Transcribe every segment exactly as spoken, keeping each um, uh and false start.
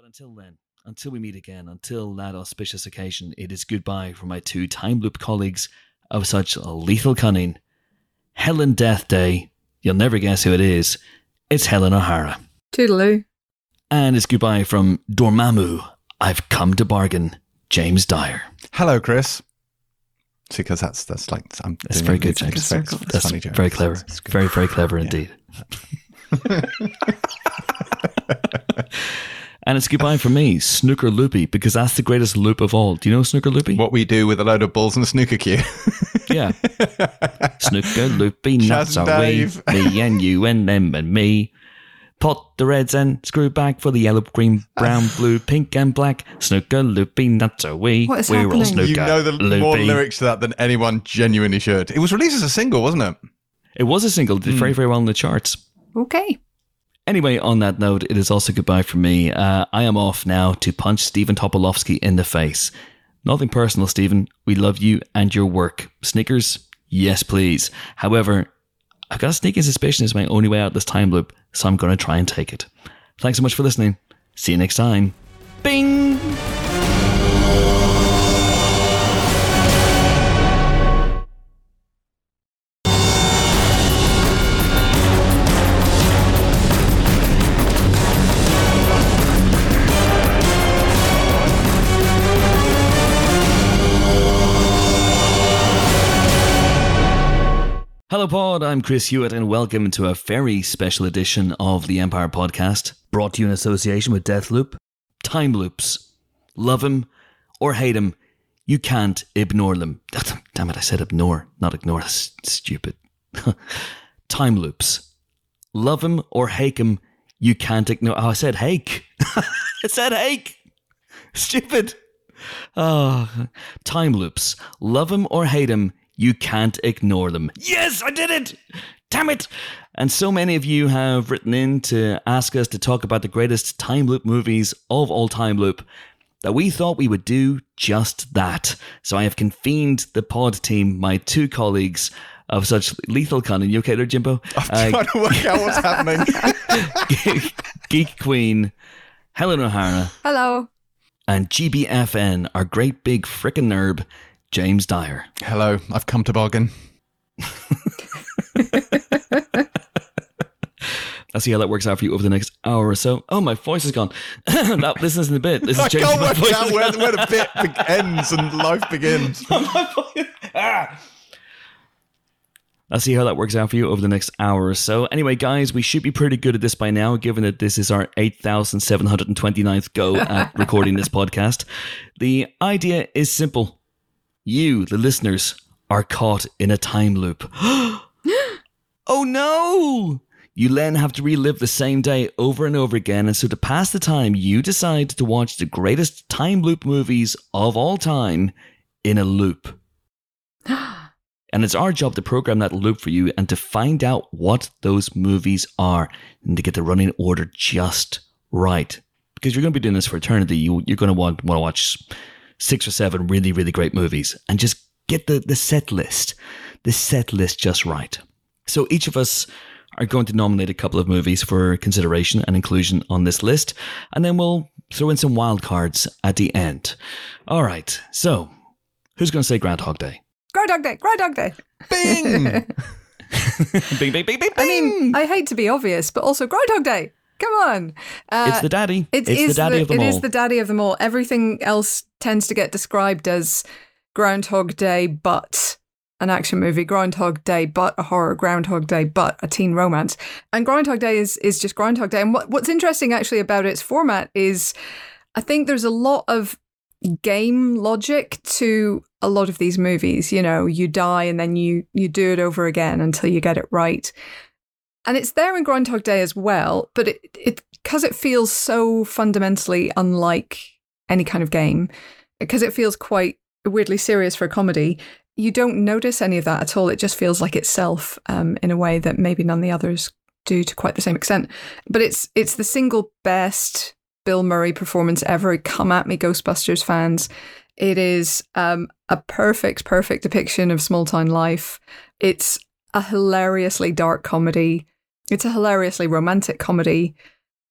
until then, until we meet again, until that auspicious occasion, it is goodbye from my two time loop colleagues of such lethal cunning. Helen Death Day, you'll never guess who it is. It's Helen O'Hara. Toodaloo. And it's goodbye from Dormammu, I've come to bargain, James Dyer. Hello, Chris. See, because that's that's like I'm that's very good, James. It's very, it's it's that's funny, very clever. It's very, very clever indeed. And it's goodbye from me, Snooker Loopy, because that's the greatest loop of all. Do you know Snooker Loopy? What we do with a load of balls in a snooker queue. Yeah. Snooker Loopy, nuts are we, me and you and them and me. Pot the reds and screw back for the yellow, green, brown, blue, pink and black. Snooker Loopy, nuts are we. What is We're happening? all snooker You know the loopy. more lyrics to that than anyone genuinely should. It was released as a single, wasn't it? It was a single, did Mm. very, very well in the charts. Okay. Anyway, on that note, it is also goodbye from me. Uh, I am off now to punch Stephen Tobolowsky in the face. Nothing personal, Stephen. We love you and your work. Snickers? Yes, please. However, I've got a sneaking suspicion it's my only way out of this time loop, so I'm going to try and take it. Thanks so much for listening. See you next time. Bing! Hello Pod, I'm Chris Hewitt and welcome to a very special edition of the Empire Podcast, brought to you in association with Deathloop. Time loops. Love them or hate them, you can't ignore them. Damn it, I said ignore, not ignore, that's stupid. Time loops. Love them or hate them, you can't ignore. Oh, I said hake. I said hake. Stupid. Oh, time loops. Love them or hate them, you can't ignore them. Yes, I did it! Damn it! And so many of you have written in to ask us to talk about the greatest time loop movies of all time loop that we thought we would do just that. So I have convened the pod team, my two colleagues of such lethal cunning. You okay there, Jimbo? I'm trying to work out what's happening. Geek Queen, Helen O'Hara, Hello. and G B F N, our great big frickin' nerd, James Dyer. Hello, I've come to bargain. I'll see how that works out for you over the next hour or so. Oh, my voice is gone. no, this isn't a bit. This is I James. can't My work voice out is where, gone. where the bit be- ends and life begins. ah. I'll see how that works out for you over the next hour or so. Anyway, guys, we should be pretty good at this by now, given that this is our eight thousand seven hundred twenty-ninth go at recording this podcast. The idea is simple. You, the listeners, are caught in a time loop. Oh no! You then have to relive the same day over and over again, and so to pass the time, you decide to watch the greatest time loop movies of all time in a loop. And it's our job to program that loop for you and to find out what those movies are and to get the running order just right. Because you're going to be doing this for eternity. You, you're going to want, want to watch six or seven really, really great movies and just get the, the set list, the set list just right. So each of us are going to nominate a couple of movies for consideration and inclusion on this list, and then we'll throw in some wild cards at the end. All right, so who's going to say Groundhog Day? Groundhog Day. Groundhog Day. Bing! Bing, bing, bing, bing, bing. I mean, I hate to be obvious, but also Groundhog Day. Come on. Uh, It's the daddy. It it's is the daddy the, of them it all. is the daddy of them all. Everything else tends to get described as Groundhog Day, but an action movie. Groundhog Day, but a horror. Groundhog Day, but a teen romance. And Groundhog Day is is just Groundhog Day. And what, what's interesting actually about its format is I think there's a lot of game logic to a lot of these movies. You know, you die and then you you do it over again until you get it right. And it's there in Groundhog Day as well, but it it because it feels so fundamentally unlike any kind of game, because it feels quite weirdly serious for a comedy, you don't notice any of that at all. It just feels like itself um, in a way that maybe none of the others do to quite the same extent. But it's it's the single best Bill Murray performance ever. Come at me, Ghostbusters fans. It is um, a perfect, perfect depiction of small town life. It's a hilariously dark comedy. It's a hilariously romantic comedy.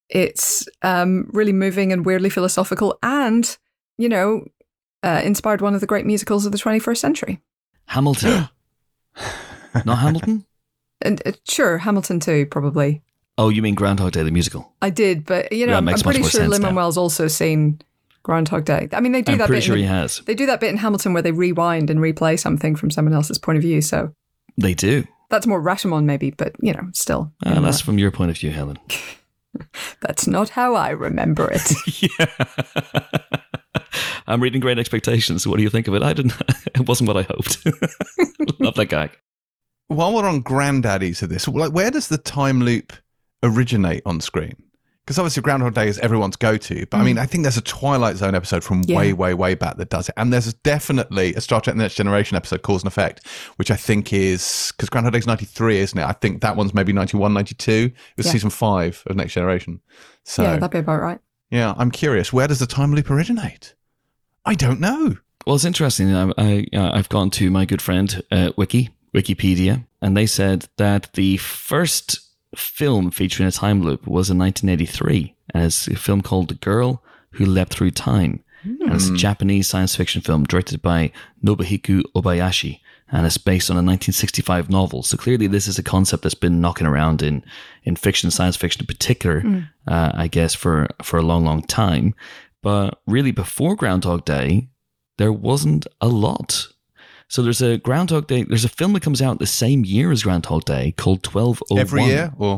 It's um, really moving and weirdly philosophical, and you know, uh, inspired one of the great musicals of the twenty-first century. Hamilton. Not Hamilton? And uh, sure, Hamilton too, probably. Oh, you mean Groundhog Day, the musical? I did, but you know, That I'm makes pretty much more sure sense Lin-Manuel's also seen Groundhog Day. I mean, they do I'm that pretty bit. sure in he the, has. They do that bit in Hamilton where they rewind and replay something from someone else's point of view. So They do. that's more Rashomon, maybe, but you know, still. Uh, that's from your point of view, Helen. That's not how I remember it. Yeah. I'm reading Great Expectations. What do you think of it? I didn't. It wasn't what I hoped. Love that guy. While we're on granddaddies of this, like, where does the time loop originate on screen? Because obviously Groundhog Day is everyone's go-to, but mm. I mean, I think there's a Twilight Zone episode from yeah. way, way, way back that does it. And there's definitely a Star Trek The Next Generation episode, Cause and Effect, which I think is, because Groundhog Day's ninety-three, isn't it? I think that one's maybe ninety-one, ninety-two. It was yeah. season five of Next Generation. So, yeah, that'd be about right. Yeah, I'm curious, where does the time loop originate? I don't know. Well, it's interesting. I, I, uh, I've gone to my good friend, uh, Wiki, Wikipedia, and they said that the first film featuring a time loop was in nineteen eighty-three, and it's a film called The Girl Who Leapt Through Time. Mm. And it's a Japanese science fiction film directed by Nobuhiko Obayashi, and it's based on a nineteen sixty-five novel. So clearly this is a concept that's been knocking around in, in fiction, science fiction in particular, mm. uh, I guess, for, for a long, long time. But really before Groundhog Day, there wasn't a lot. So there's a Groundhog Day, there's a film that comes out the same year as Groundhog Day called twelve oh one. Every year? Or?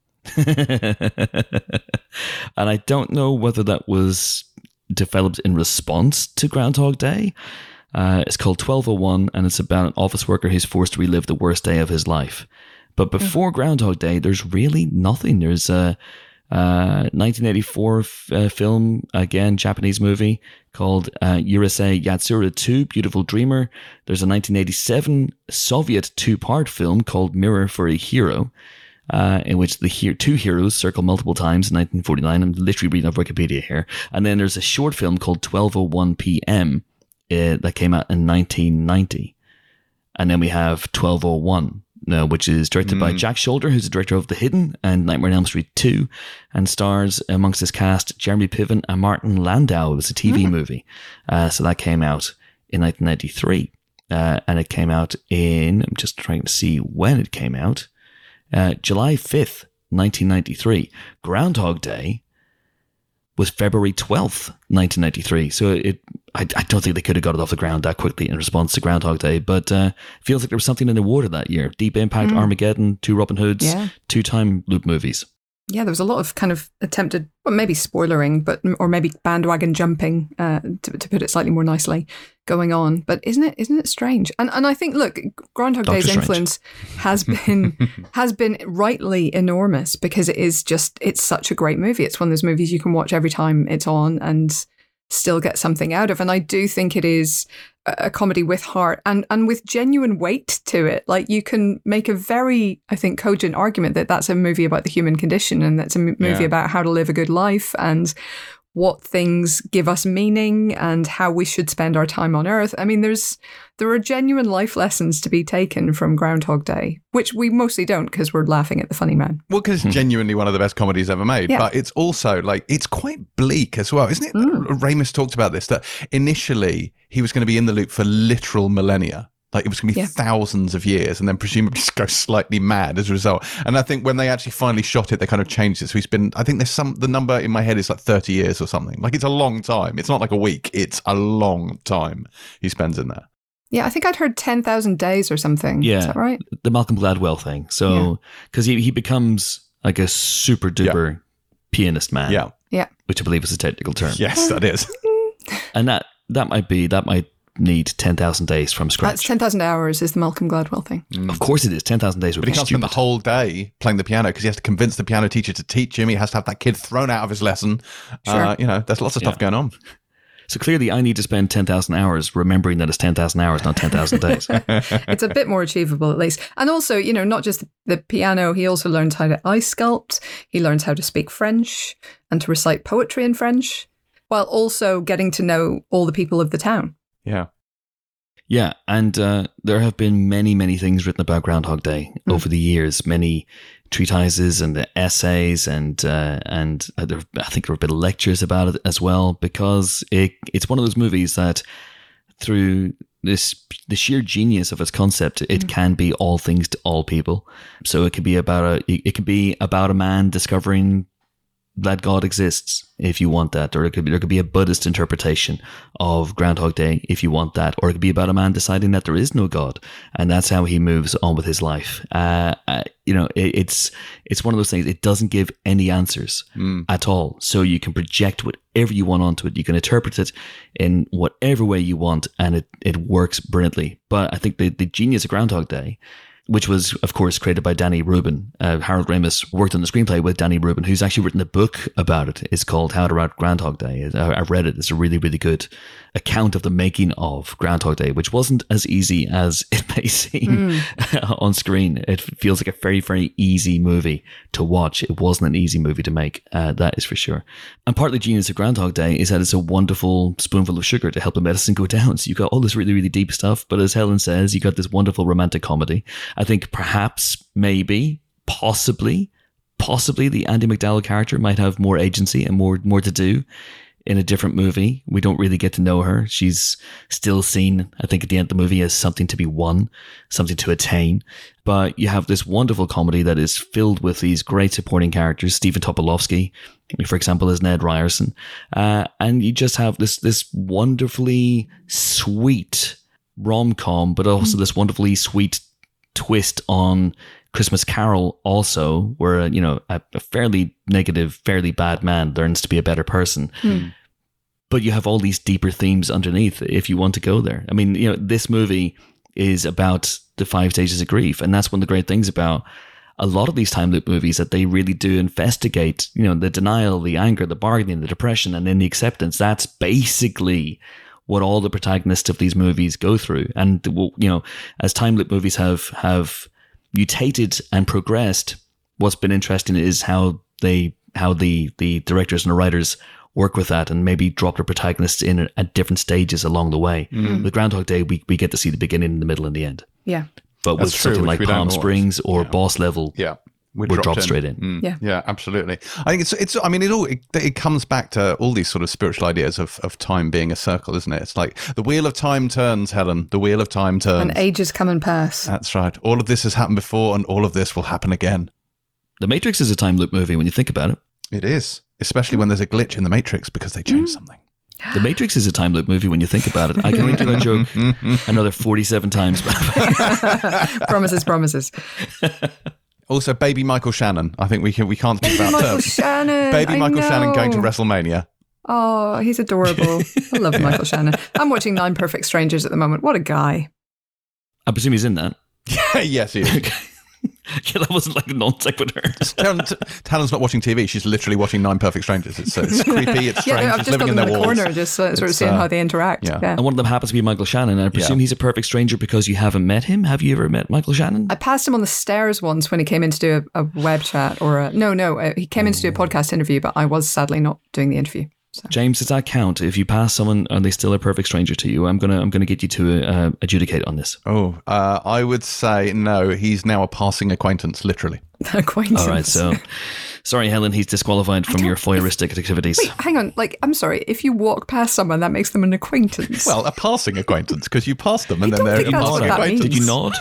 And I don't know whether that was developed in response to Groundhog Day. Uh, it's called twelve oh one, and it's about an office worker who's forced to relive the worst day of his life. But before mm. Groundhog Day, there's really nothing. There's a uh, nineteen eighty-four f- uh, film, again, Japanese movie, called uh, Urusei Yatsura two, Beautiful Dreamer. There's a nineteen eighty-seven Soviet two-part film called Mirror for a Hero, uh, in which the he- two heroes circle multiple times in nineteen forty-nine. I'm literally reading off Wikipedia here. And then there's a short film called twelve oh one p.m. Uh, that came out in nineteen ninety. And then we have twelve oh one. No, which is directed mm. by Jack Shoulder, who's the director of The Hidden and Nightmare on Elm Street two, and stars amongst his cast Jeremy Piven and Martin Landau. It was a T V mm. movie. Uh, so that came out in nineteen ninety-three. Uh, and it came out in, I'm just trying to see when it came out, uh, July fifth, nineteen ninety-three. Groundhog Day was February twelfth, nineteen ninety-three. So it, I, I don't think they could have got it off the ground that quickly in response to Groundhog Day, but uh, it feels like there was something in the water that year. Deep Impact, mm. Armageddon, two Robin Hoods, yeah. two time loop movies. Yeah, there was a lot of kind of attempted, well, maybe spoilering, but or maybe bandwagon jumping, uh, to, to put it slightly more nicely, going on. But isn't it isn't it strange? And and I think, look, Groundhog Doctor Day's Strange. influence has been has been rightly enormous, because it is just it's such a great movie. It's one of those movies you can watch every time it's on and still get something out of. And I do think it is a comedy with heart and, and with genuine weight to it. Like, you can make a very, I think, cogent argument that that's a movie about the human condition, and that's a m- movie yeah. about how to live a good life and what things give us meaning and how we should spend our time on Earth. I mean, there's there are genuine life lessons to be taken from Groundhog Day, which we mostly don't because we're laughing at the funny man. Well, because it's genuinely one of the best comedies ever made, yeah. but it's also like, it's quite bleak as well, isn't it? Mm. Ramis talked about this, that initially he was going to be in the loop for literal millennia. Like, it was going to be yeah. thousands of years, and then presumably just go slightly mad as a result. And I think when they actually finally shot it, they kind of changed it. So he's been, I think there's some, the number in my head is like thirty years or something. Like, it's a long time. It's not like a week. It's a long time he spends in there. Yeah, I think I'd heard ten thousand days or something. Yeah. Is that right? The Malcolm Gladwell thing. So, because yeah. he, he becomes like a super duper yeah. pianist man. Yeah. Yeah. Which I believe is a technical term. Yes, that is. And that, that might be, that might, need ten thousand days from scratch. That's ten thousand hours is the Malcolm Gladwell thing. Mm. Of course it is. ten thousand days would but be he can't stupid. spend the whole day playing the piano because he has to convince the piano teacher to teach him. He has to have that kid thrown out of his lesson. Sure. Uh, you know, there's lots of stuff yeah. going on. So clearly I need to spend ten thousand hours remembering that it's ten thousand hours, not ten thousand days. It's a bit more achievable, at least. And also, you know, not just the piano, he also learns how to ice sculpt. He learns how to speak French and to recite poetry in French, while also getting to know all the people of the town. Yeah. Yeah, and uh, there have been many, many things written about Groundhog Day mm. over the years, many treatises and the essays, and uh, and there, I think there were a bit of lectures about it as well, because it it's one of those movies that through this the sheer genius of its concept, it mm. can be all things to all people. So it could be about a it could be about a man discovering that God exists, if you want that, or it could be, there could be a Buddhist interpretation of Groundhog Day, if you want that, or it could be about a man deciding that there is no God, and that's how he moves on with his life. Uh, uh, you know, it, it's it's one of those things. It doesn't give any answers mm. at all, so you can project whatever you want onto it. You can interpret it in whatever way you want, and it it works brilliantly. But I think the the genius of Groundhog Day, which was, of course, created by Danny Rubin. Uh, Harold Ramis worked on the screenplay with Danny Rubin, who's actually written a book about it. It's called How to Write Groundhog Day. I, I read it. It's a really, really good account of the making of Groundhog Day, which wasn't as easy as it may seem mm. on screen. It feels like a very, very easy movie to watch. It wasn't an easy movie to make, uh, that is for sure. And part of the genius of Groundhog Day is that it's a wonderful spoonful of sugar to help the medicine go down. So you got all this really, really deep stuff, but as Helen says, you got this wonderful romantic comedy. I think perhaps, maybe, possibly, possibly the Andie MacDowell character might have more agency and more more to do in a different movie. We don't really get to know her. She's still seen, I think, at the end of the movie as something to be won, something to attain. But you have this wonderful comedy that is filled with these great supporting characters. Stephen Tobolowsky, for example, is Ned Ryerson. Uh, and you just have this this wonderfully sweet rom-com, but also this wonderfully sweet twist on Christmas Carol also, where, you know, a, a fairly negative, fairly bad man learns to be a better person. Hmm. But you have all these deeper themes underneath if you want to go there. I mean, you know, this movie is about the five stages of grief. And that's one of the great things about a lot of these time loop movies, that they really do investigate, you know, the denial, the anger, the bargaining, the depression, and then the acceptance. That's basically what all the protagonists of these movies go through. And, you know, as time loop movies have, have mutated and progressed, what's been interesting is how they, how the, the directors and the writers work with that and maybe drop their protagonists in at different stages along the way. Mm. With Groundhog Day, we, we get to see the beginning, the middle, and the end. Yeah. But That's with true, something like Palm Springs or yeah. Boss Level, yeah. we we're dropped in. straight in. Mm. Yeah, yeah, absolutely. I think it's it's. I mean, it all it, it comes back to all these sort of spiritual ideas of of time being a circle, isn't it? It's like the wheel of time turns, Helen. The wheel of time turns, and ages come and pass. That's right. All of this has happened before, and all of this will happen again. The Matrix is a time loop movie when you think about it. It is, especially when there's a glitch in the Matrix because they changed mm. something. The Matrix is a time loop movie when you think about it. I can only do that joke another forty-seven times. Promises, promises. Also, baby Michael Shannon. I think we can we can't speak baby about Michael Shannon. Baby Michael Shannon going to WrestleMania. Oh, he's adorable. I love Michael Shannon. I'm watching Nine Perfect Strangers at the moment. What a guy. I presume he's in that. Yes, he is. Yeah, that wasn't like a non sequitur. Helen's not watching T V. She's literally watching Nine Perfect Strangers. It's, uh, it's creepy. It's strange. Yeah, I've it's just living got in them their in the walls. corner, just uh, sort of seeing uh, how they interact. Yeah. yeah. And one of them happens to be Michael Shannon. And I presume yeah. he's a perfect stranger because you haven't met him. Have you ever met Michael Shannon? I passed him on the stairs once when he came in to do a, a web chat or a, no, no, uh, he came in to do a podcast interview, but I was sadly not doing the interview. So. James, does that count? If you pass someone and they still a perfect stranger to you, I'm gonna I'm gonna get you to uh, adjudicate on this. Oh, uh, I would say no. He's now a passing acquaintance, literally. Acquaintance. All right, so sorry, Helen, he's disqualified from your voyeuristic if, activities. Wait, hang on. Like, I'm sorry. If you walk past someone, that makes them an acquaintance. Well, a passing acquaintance because you passed them and I then they're a that's passing acquaintance. Did you nod?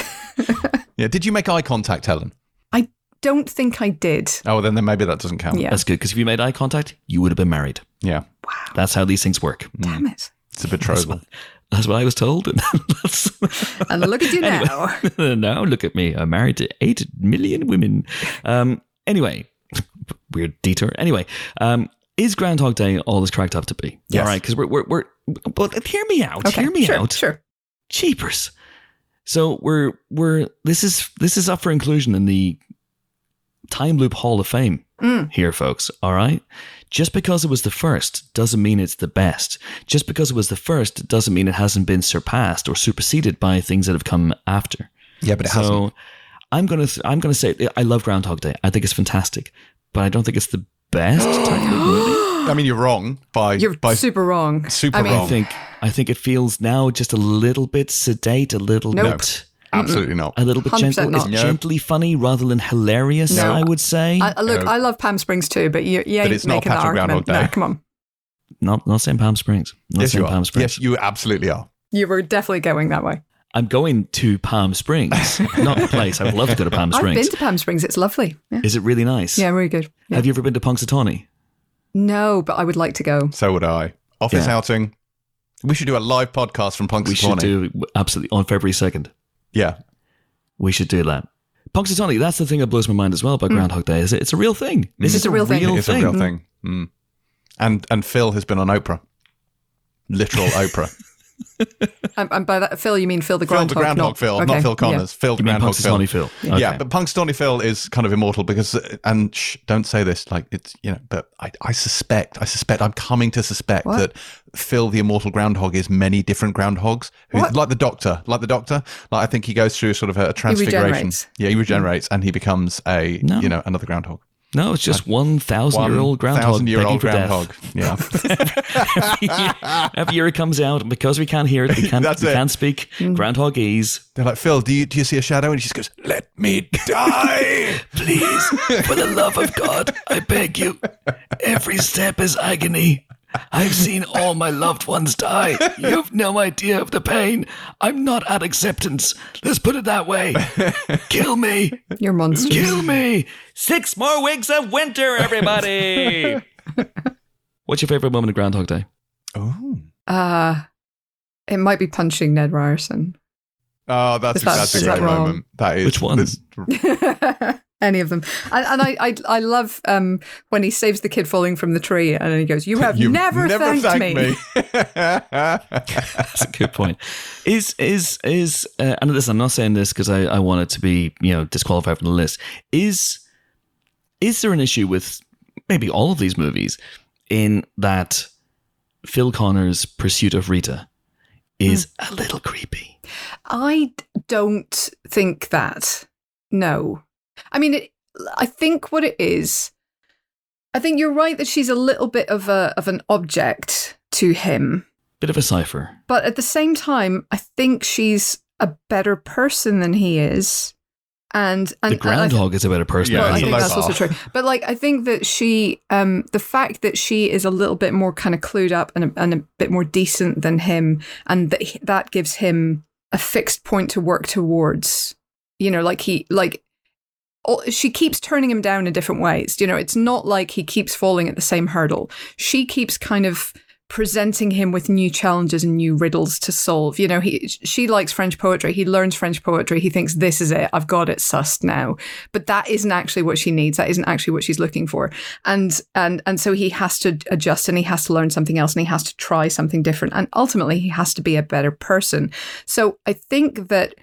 Yeah. Did you make eye contact, Helen? I don't think I did. Oh, then, then maybe that doesn't count. Yeah. That's good because if you made eye contact, you would have been married. Yeah. Wow. That's how these things work. Damn it. It's a betrothal. That's, that's what I was told. And, and look at you now. Anyway, now look at me. I'm married to eight million women. Um, anyway, weird detour. Anyway, um, is Groundhog Day all it's cracked up to be? Yes. All right, because we're, we're, we're, well, hear me out. Okay, hear me sure, out. Sure. Cheapers. So we're, we're, this is, this is up for inclusion in the Time Loop Hall of Fame mm. here, folks. All right. Just because it was the first doesn't mean it's the best. Just because it was the first doesn't mean it hasn't been surpassed or superseded by things that have come after. Yeah, but it so hasn't. I'm gonna th- I'm gonna say I love Groundhog Day. I think it's fantastic, but I don't think it's the best time movie. I mean, you're wrong. By you're by super wrong. Super I mean, wrong. I think I think it feels now just a little bit sedate, a little nope. bit. Absolutely not. A little bit gentle. not. It's No. gently funny rather than hilarious, No. I would say. I, I- look, No. I love Palm Springs too, but you, you ain't But it's not making that Patrick argument. Groundhog Day. No, come on. not, not saying Palm Springs. Not Yes, saying you are. Palm Springs. Yes, you absolutely are. You were definitely going that way. I'm going to Palm Springs, not the place. I would love to go to Palm I've Springs. been to Palm Springs. It's lovely. Yeah, Is it really nice? yeah really good. Yeah. Have you ever been to Punxsutawney? No, but I would like to go. So would I. Office Yeah. outing. We should do a live podcast from Punxsutawney. We should do absolutely on February second. Yeah. We should do that. Punxsutawney, that's the thing that blows my mind as well about Groundhog Day. Is it, it's a real thing. This It's is a real thing. It's a real thing. Mm. And and Phil has been on Oprah. Literal Oprah. And, and by that, Phil, you mean Phil the Phil Groundhog? the Groundhog not, Phil, okay, not Phil Connors. Phil the You mean Groundhog Phil. Punxsutawney Phil? Yeah. Okay. Yeah, but Punxsutawney Phil is kind of immortal because, and shh, don't say this, like it's, you know, but I, I suspect, I suspect, I'm coming to suspect What? that Phil the immortal groundhog is many different groundhogs, who, What? like the Doctor, like the Doctor. Like I think he goes through sort of a, a transfiguration. regenerates. Yeah, he regenerates and he becomes a, No. you know, another groundhog. No, it's just one thousand-year-old groundhog thousand-year-old begging for groundhog. Yeah. death. every, year, every year it comes out, and because we can't hear it, we can't, That's we it. can't speak Groundhogese. They're like, Phil, do you do you see a shadow? And he just goes, let me die. Please, for the love of God, I beg you. Every step is agony. I've seen all my loved ones die. You've no idea of the pain. I'm not at acceptance. Let's put it that way. Kill me. You're monsters. Kill me. Six more weeks of winter, everybody. What's your favorite moment of Groundhog Day? Oh. Uh, it might be punching Ned Ryerson. Oh, that's, Is that- that's a is great that wrong? moment. That is. Which one? this- Any of them. And, and I, I I love um, when he saves the kid falling from the tree and he goes, you have You've never, thanked, me. That's a good point. Is is is uh, and listen, I'm not saying this because I, I want it to be, you know, disqualified from the list. Is is there an issue with maybe all of these movies in that Phil Connor's pursuit of Rita is a little creepy? I don't think that. No. I mean, it, I think what it is, I think you're right that she's a little bit of a of an object to him. Bit of a cipher. But at the same time, I think she's a better person than he is. And, and The groundhog is a better person. Yeah, Well, than I it's he a think is. low that's bar. also true. But like, I think that she, um, the fact that she is a little bit more kind of clued up and a, and a bit more decent than him, and that he, that gives him a fixed point to work towards. You know, like he, like all, she keeps turning him down in different ways. You know, it's not like he keeps falling at the same hurdle. She keeps kind of presenting him with new challenges and new riddles to solve. You know, he she likes French poetry. He learns French poetry. He thinks, this is it. I've got it sussed now. But that isn't actually what she needs. That isn't actually what she's looking for. And and and so he has to adjust and he has to learn something else and he has to try something different. And ultimately, he has to be a better person. So I think that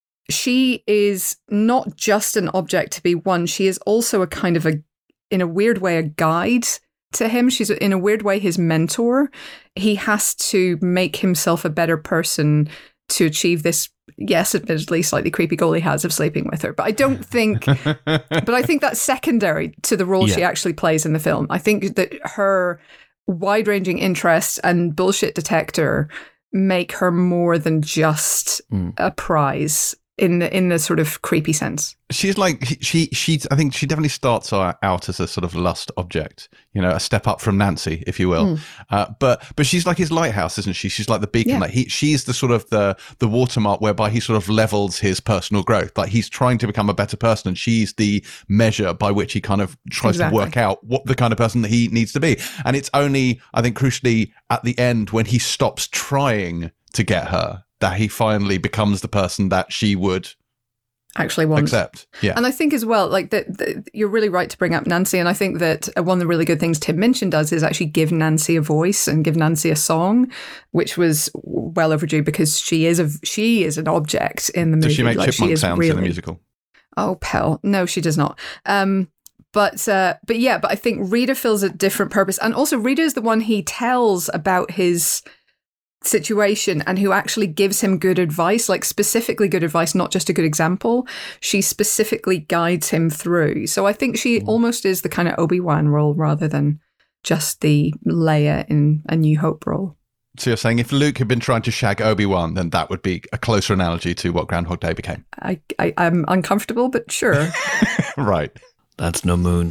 she is not just an object to be won. She is also a kind of a, in a weird way, a guide to him. She's in a weird way his mentor. He has to make himself a better person to achieve this, yes, admittedly slightly creepy goal he has of sleeping with her. But I don't think, but I think that's secondary to the role Yeah. she actually plays in the film. I think that her wide-ranging interests and bullshit detector make her more than just Mm. a prize in the in the sort of creepy sense. She's like she she I think she definitely starts out as a sort of lust object, you know, a step up from Nancy, if you will. Mm. Uh, but but she's like his lighthouse, isn't she? She's like the beacon. Yeah. Like he she's the sort of the the watermark whereby he sort of levels his personal growth. Like he's trying to become a better person, and she's the measure by which he kind of tries Exactly. to work out what the kind of person that he needs to be. And it's only, I think, crucially at the end when he stops trying to get her that he finally becomes the person that she would Actually wants. accept. Yeah. And I think as well, like that, that you're really right to bring up Nancy. And I think that uh, one of the really good things Tim Minchin does is actually give Nancy a voice and give Nancy a song, which was well overdue because she is a she is an object in the movie. Does she make Like, chipmunk is sounds really, in the musical? Oh, Pell. No, she does not. Um, but uh, but yeah, but I think Rita fills a different purpose, and also Rita is the one he tells about his situation and who actually gives him good advice, like specifically good advice, not just a good example. She specifically guides him through. So I think she almost is the kind of Obi-Wan role rather than just the Leia in A New Hope role. So you're saying if Luke had been trying to shag Obi-Wan, then that would be a closer analogy to what Groundhog Day became. I, I, I'm uncomfortable, but sure. Right. That's no moon.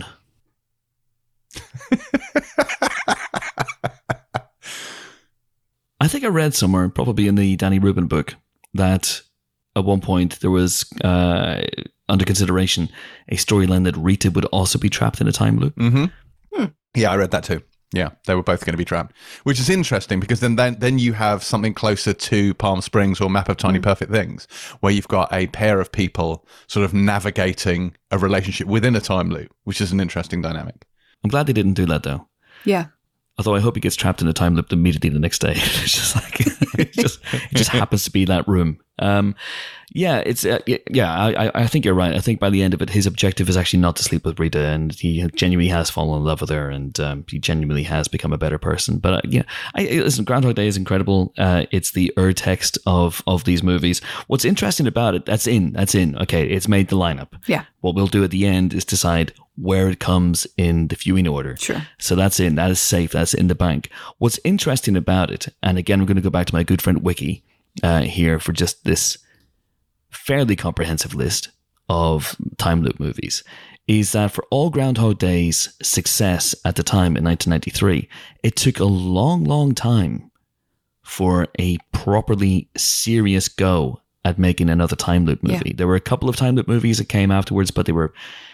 I think I read somewhere, probably in the Danny Rubin book, that at one point there was uh, under consideration a storyline that Rita would also be trapped in a time loop. Mm-hmm. Hmm. Yeah, I read that too. Yeah, they were both going to be trapped, which is interesting because then then, then you have something closer to Palm Springs or Map of Tiny mm. Perfect Things, where you've got a pair of people sort of navigating a relationship within a time loop, which is an interesting dynamic. I'm glad they didn't do that, though. Yeah. Although I hope he gets trapped in a time loop immediately the next day. It's just like it just it just happens to be that room. Um, yeah, it's uh, yeah. I I think you're right. I think by the end of it, his objective is actually not to sleep with Rita, and he genuinely has fallen in love with her, and um, he genuinely has become a better person. But uh, yeah, I, listen, Groundhog Day is incredible. Uh, it's the ur-text of of these movies. What's interesting about it? That's in. That's in. Okay, it's made the lineup. Yeah. What we'll do at the end is decide where it comes in the viewing order. Sure. So that's in. That is safe. That's in the bank. What's interesting about it, and again, I'm going to go back to my good friend Wiki uh, here for just this fairly comprehensive list of time loop movies, is that for all Groundhog Day's success at the time in nineteen ninety-three, it took a long, long time for a properly serious go at making another time loop movie. Yeah. There were a couple of time loop movies that came afterwards, but they were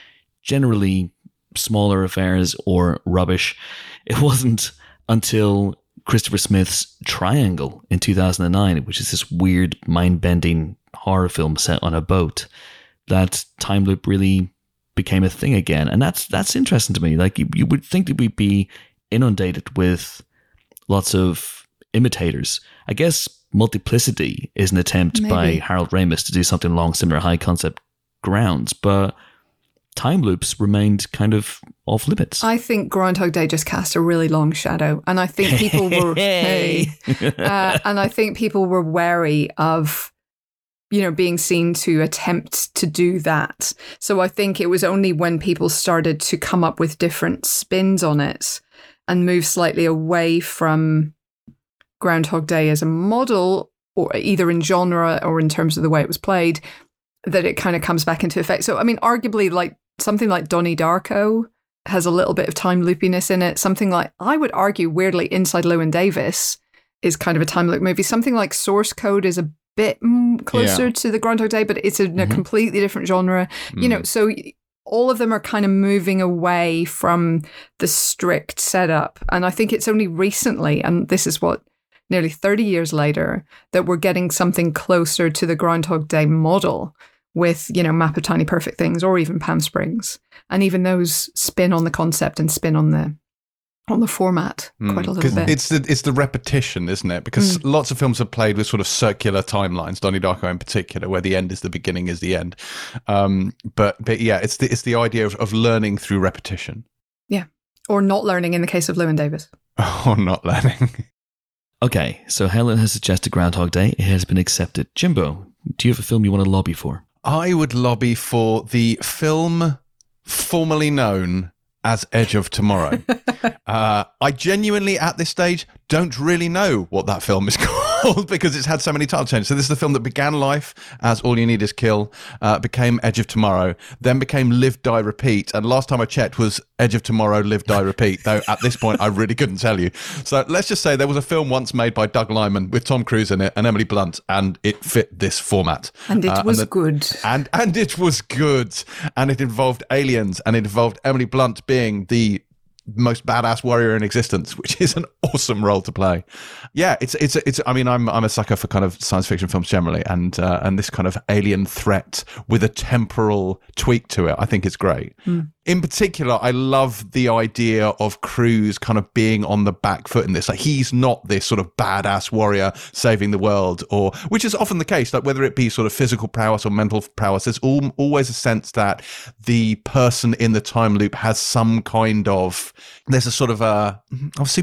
generally smaller affairs or rubbish. It wasn't until Christopher Smith's Triangle in two thousand nine, which is this weird mind-bending horror film set on a boat, that time loop really became a thing again. And that's that's interesting to me. Like you, you would think that we'd be inundated with lots of imitators. I guess Multiplicity is an attempt Maybe. by Harold Ramis to do something along similar high concept grounds, but time loops remained kind of off limits. I think Groundhog Day just cast a really long shadow, and I think people were hey, uh, and I think people were wary of, you know, being seen to attempt to do that. So I think it was only when people started to come up with different spins on it and move slightly away from Groundhog Day as a model, or either in genre or in terms of the way it was played, that it kind of comes back into effect. So, I mean, arguably, like something like Donnie Darko has a little bit of time loopiness in it. Something like, I would argue, weirdly, Inside Llewyn Davis is kind of a time loop movie. Something like Source Code is a bit closer yeah. to the Groundhog Day, but it's in a mm-hmm. completely different genre. Mm. You know, so all of them are kind of moving away from the strict setup. And I think it's only recently, and this is what, nearly thirty years later, that we're getting something closer to the Groundhog Day model with, you know, Map of Tiny Perfect Things or even Palm Springs. And even those spin on the concept and spin on the on the format mm. quite a little bit. It's the, it's the repetition, isn't it? Because mm. lots of films have played with sort of circular timelines, Donnie Darko in particular, where the end is the beginning is the end. Um, but but yeah, it's the, it's the idea of, of learning through repetition. Yeah. Or not learning in the case of Llewyn Davis. Or not learning. Okay, so Helen has suggested Groundhog Day. It has been accepted. Jimbo, do you have a film you want to lobby for? I would lobby for the film formerly known as Edge of Tomorrow. uh, I genuinely, at this stage, don't really know what that film is called because it's had so many title changes. So this is the film that began life as All You Need Is Kill, uh, became Edge of Tomorrow, then became Live, Die, Repeat. And last time I checked was Edge of Tomorrow, Live, Die, Repeat. Though at this point, I really couldn't tell you. So let's just say there was a film once made by Doug Liman with Tom Cruise in it and Emily Blunt, and it fit this format. And it uh, was and the, good. And, and it was good. And it involved aliens, and it involved Emily Blunt being the most badass warrior in existence, which is an awesome role to play. Yeah, it's it's it's. I mean, I'm I'm a sucker for kind of science fiction films generally, and uh, and this kind of alien threat with a temporal tweak to it, I think it's great. Mm. In particular, I love the idea of Cruise kind of being on the back foot in this. Like, he's not this sort of badass warrior saving the world, or which is often the case. Like, whether it be sort of physical prowess or mental prowess, there's all, always a sense that the person in the time loop has some kind of. There's a sort of a oh, superhuman isn't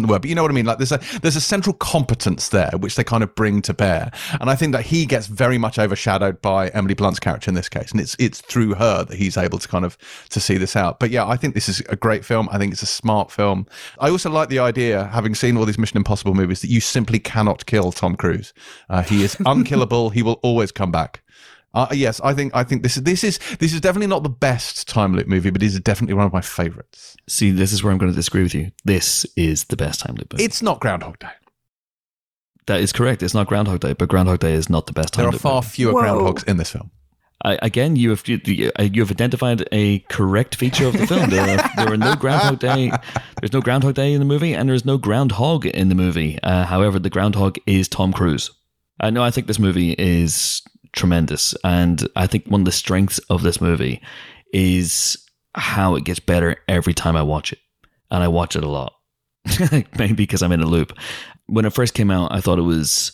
word, but you know what I mean? Like there's a there's a central competence there which they kind of bring to bear. And I think that he gets very much overshadowed by Emily Blunt's character in this case. And it's it's through her that he's able to kind of to see this out. But yeah, I think this is a great film. I think it's a smart film. I also like the idea, having seen all these Mission Impossible movies, that you simply cannot kill Tom Cruise. Uh, he is unkillable. He will always come back. Uh, yes, I think I think this is this is this is definitely not the best time loop movie, but it is definitely one of my favorites. See, this is where I'm going to disagree with you. This is the best time loop movie. It's not Groundhog Day. That is correct. It's not Groundhog Day, but Groundhog Day is not the best time loop loop There are far movie. fewer Whoa. groundhogs in this film. I, again, you have you, you have identified a correct feature of the film. There are, there are no Groundhog Day. There's no Groundhog Day in the movie, and there's no groundhog in the movie. Uh, however, the groundhog is Tom Cruise. I know. I think this movie is tremendous, and I think one of the strengths of this movie is how it gets better every time I watch it, and I watch it a lot. Maybe because I'm in a loop. When it first came out, I thought it was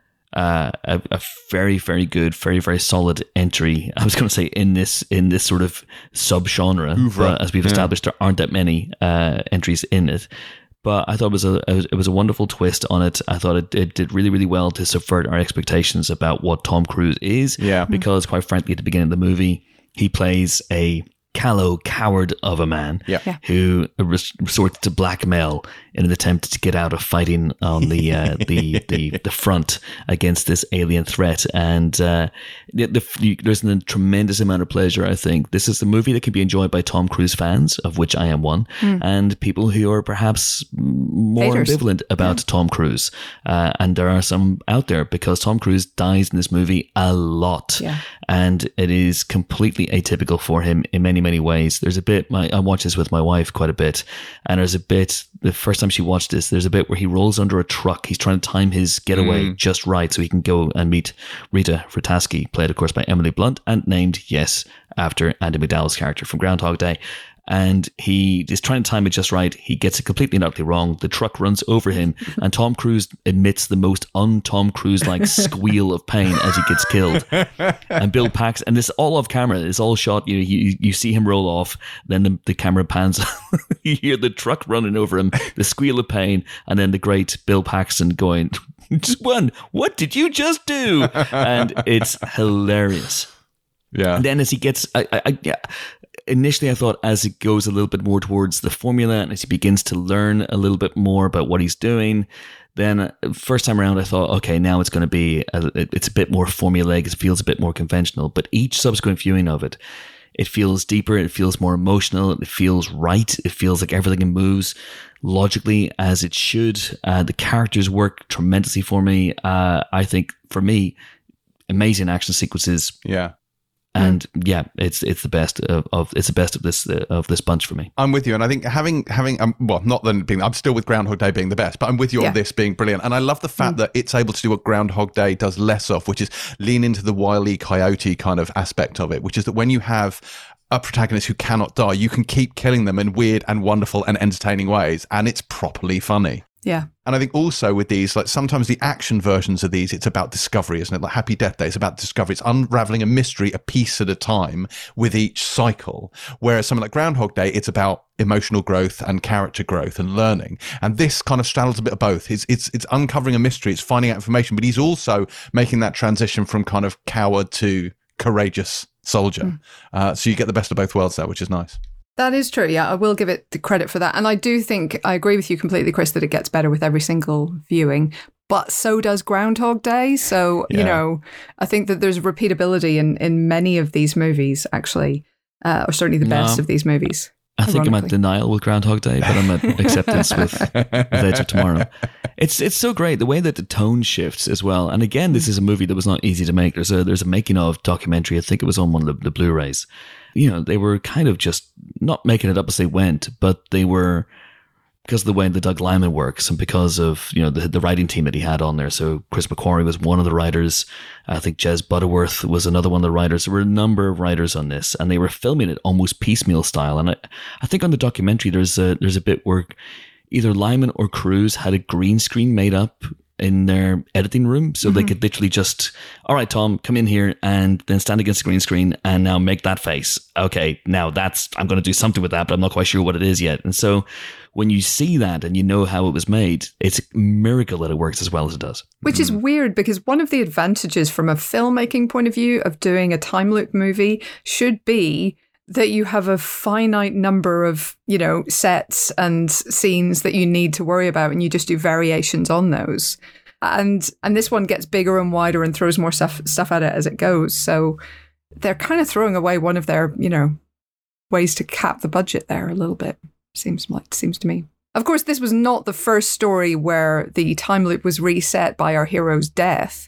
uh, a, a very, very good, very, very solid entry. I was going to say in this in this sort of subgenre, but as we've established, yeah. there aren't that many uh, entries in it. But I thought it was a it was a wonderful twist on it. I thought it, it did really, really well to subvert our expectations about what Tom Cruise is. Yeah. Because quite frankly, at the beginning of the movie, he plays a callow coward of a man yeah. Yeah. who res- resorts to blackmail in an attempt to get out of fighting on the uh, the, the the front against this alien threat. And uh, the, the, there's a tremendous amount of pleasure, I think. This is a movie that can be enjoyed by Tom Cruise fans, of which I am one, mm. and people who are perhaps more Haters. ambivalent about yeah. Tom Cruise. Uh, and there are some out there, because Tom Cruise dies in this movie a lot. Yeah. And it is completely atypical for him in many, many ways. There's a bit, my, I watch this with my wife quite a bit, and there's a bit, the first time she watched this, there's a bit where he rolls under a truck. He's trying to time his getaway mm. just right so he can go and meet Rita Furtasky, played, of course, by Emily Blunt, and named, yes, after Andie MacDowell's character from Groundhog Day. And he is trying to time it just right. He gets it completely and utterly wrong. The truck runs over him, and Tom Cruise emits the most un-Tom Cruise-like squeal of pain as he gets killed. And Bill Paxton, and this all off camera. It's all shot. You you, you see him roll off, then the, the camera pans. You hear the truck running over him, the squeal of pain, and then the great Bill Paxton going, "One, what did you just do?" And it's hilarious. Yeah. And then as he gets, I, I, I yeah. Initially, I thought as it goes a little bit more towards the formula and as he begins to learn a little bit more about what he's doing, then first time around, I thought, okay, now it's going to be, a, it's a bit more formulaic, it feels a bit more conventional. But each subsequent viewing of it, it feels deeper, it feels more emotional, it feels right, it feels like everything moves logically as it should. Uh, the characters work tremendously for me. Uh, I think, for me, amazing action sequences. Yeah. And yeah, it's it's the best of, of it's the best of this uh, of this bunch for me. I'm with you, and I think having having um, well, not that being, I'm still with Groundhog Day being the best, but I'm with you yeah. on this being brilliant. And I love the fact mm. that it's able to do what Groundhog Day does less of, which is lean into the Wile E. Coyote kind of aspect of it, which is that when you have a protagonist who cannot die, you can keep killing them in weird and wonderful and entertaining ways, and it's properly funny. Yeah. And I think also with these, like sometimes the action versions of these, it's about discovery, isn't it? Like Happy Death Day, it's about discovery. It's unraveling a mystery a piece at a time with each cycle. Whereas something like Groundhog Day, it's about emotional growth and character growth and learning. And this kind of straddles a bit of both. It's, it's, it's uncovering a mystery, it's finding out information, but he's also making that transition from kind of coward to courageous soldier. Mm. Uh, so you get the best of both worlds there, which is nice. That is true. Yeah, I will give it the credit for that. And I do think, I agree with you completely, Chris, that it gets better with every single viewing. But so does Groundhog Day. So, yeah. you know, I think that there's repeatability in, in many of these movies, actually, uh, or certainly the no, best of these movies. I think I'm at denial with Groundhog Day, but I'm at acceptance with, with Edge of Tomorrow. It's it's so great, the way that the tone shifts as well. And again, this is a movie that was not easy to make. There's a there's a making of documentary. I think it was on one of the, the Blu-rays. You know, they were kind of just not making it up as they went, but they were, because of the way that Doug Liman works and because of, you know, the, the writing team that he had on there. So Chris McQuarrie was one of the writers. I think Jez Butterworth was another one of the writers. There were a number of writers on this, and they were filming it almost piecemeal style. And I, I think on the documentary, there's a, there's a bit where either Liman or Cruise had a green screen made up in their editing room, so mm-hmm. they could literally just, all right, Tom, come in here and then stand against the green screen and now make that face. Okay, now that's, I'm going to do something with that, but I'm not quite sure what it is yet. And so when you see that and you know how it was made, it's a miracle that it works as well as it does. Which mm. is weird, because one of the advantages from a filmmaking point of view of doing a time loop movie should be that you have a finite number of, you know, sets and scenes that you need to worry about, and you just do variations on those. And and this one gets bigger and wider and throws more stuff stuff at it as it goes. So they're kind of throwing away one of their, you know, ways to cap the budget there a little bit. Seems like seems to me. Of course, this was not the first story where the time loop was reset by our hero's death.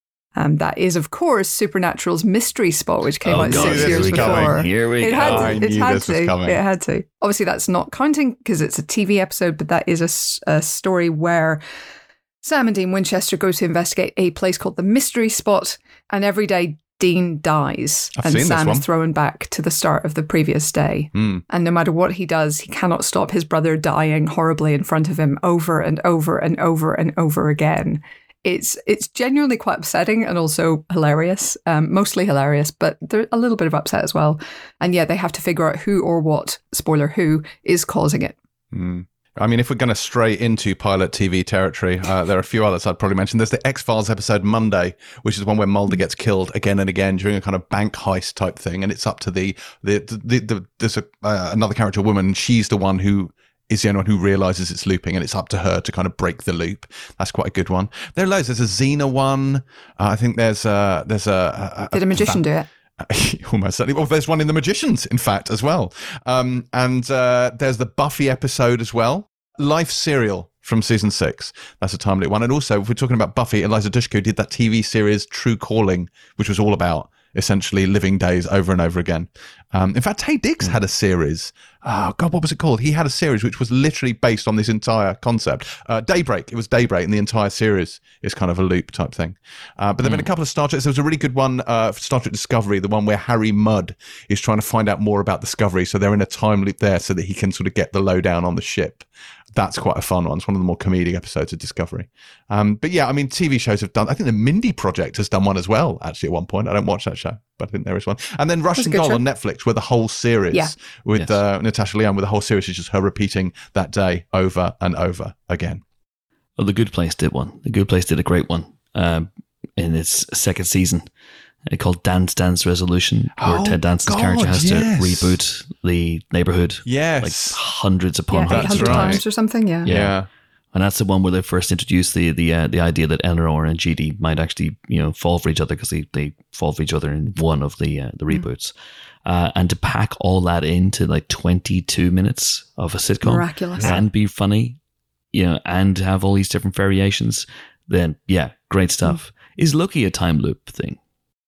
Um, that is, of course, Supernatural's Mystery Spot, which came oh, out God, six here years we before. Go. Here we it go. had to, I it knew had this to. was coming. It had to. Obviously, that's not counting because it's a T V episode, but that is a, a story where Sam and Dean Winchester go to investigate a place called the Mystery Spot, and every day Dean dies, I've and seen Sam this one. is thrown back to the start of the previous day. Mm. And no matter what he does, he cannot stop his brother dying horribly in front of him over and over and over and over again. It's it's genuinely quite upsetting and also hilarious, um, mostly hilarious, but there's a little bit of upset as well. And yeah, they have to figure out who or what, spoiler who, is causing it. Mm. I mean, if we're going to stray into pilot T V territory, uh, there are a few others I'd probably mention. There's the X-Files episode Monday, which is one where Mulder gets killed again and again during a kind of bank heist type thing. And it's up to the, the, the, the, the there's a, uh, another character, a woman, she's the one who is the only one who realizes it's looping, and it's up to her to kind of break the loop. That's quite a good one. There are loads. There's a Xena one. Uh, I think there's a, there's a, a Did a magician a, do it? Almost certainly. Well, there's one in The Magicians, in fact, as well. Um, and uh, there's the Buffy episode as well. Life Serial from season six. That's a timely one. And also, if we're talking about Buffy, Eliza Dushku did that T V series True Calling, which was all about essentially living days over and over again. Um, in fact, Taye Diggs had a series. Oh, God, what was it called? He had a series which was literally based on this entire concept. Uh, Daybreak. It was Daybreak, and the entire series is kind of a loop type thing. Uh, but there have been a couple of Star Treks. There was a really good one uh, for Star Trek Discovery, the one where Harry Mudd is trying to find out more about Discovery. So they're in a time loop there so that he can sort of get the lowdown on the ship. That's quite a fun one. It's one of the more comedic episodes of Discovery. Um, but yeah, I mean, T V shows have done, I think the Mindy Project has done one as well, actually, at one point. I don't watch that show, but I think there is one. And then Russian Doll show on Netflix, where the whole series yeah. with yes. uh, Natasha Lyonne, where the whole series is just her repeating that day over and over again. Well, The Good Place did one. The Good Place did a great one um, in its second season. It called Dance Dance Resolution, where oh, Ted Danson's God, character has yes. to reboot the neighborhood. Yes. Like hundreds upon yeah, hundreds. eight hundred right. times or something, yeah. Yeah. Yeah. And that's the one where they first introduced the the uh, the idea that Eleanor and G D might actually, you know, fall for each other because they, they fall for each other in one of the uh, the reboots. Mm. Uh, and to pack all that into like twenty-two minutes of a sitcom Miraculous. and be funny, you know, and have all these different variations, then yeah, great stuff. Mm. Is Loki a time loop thing?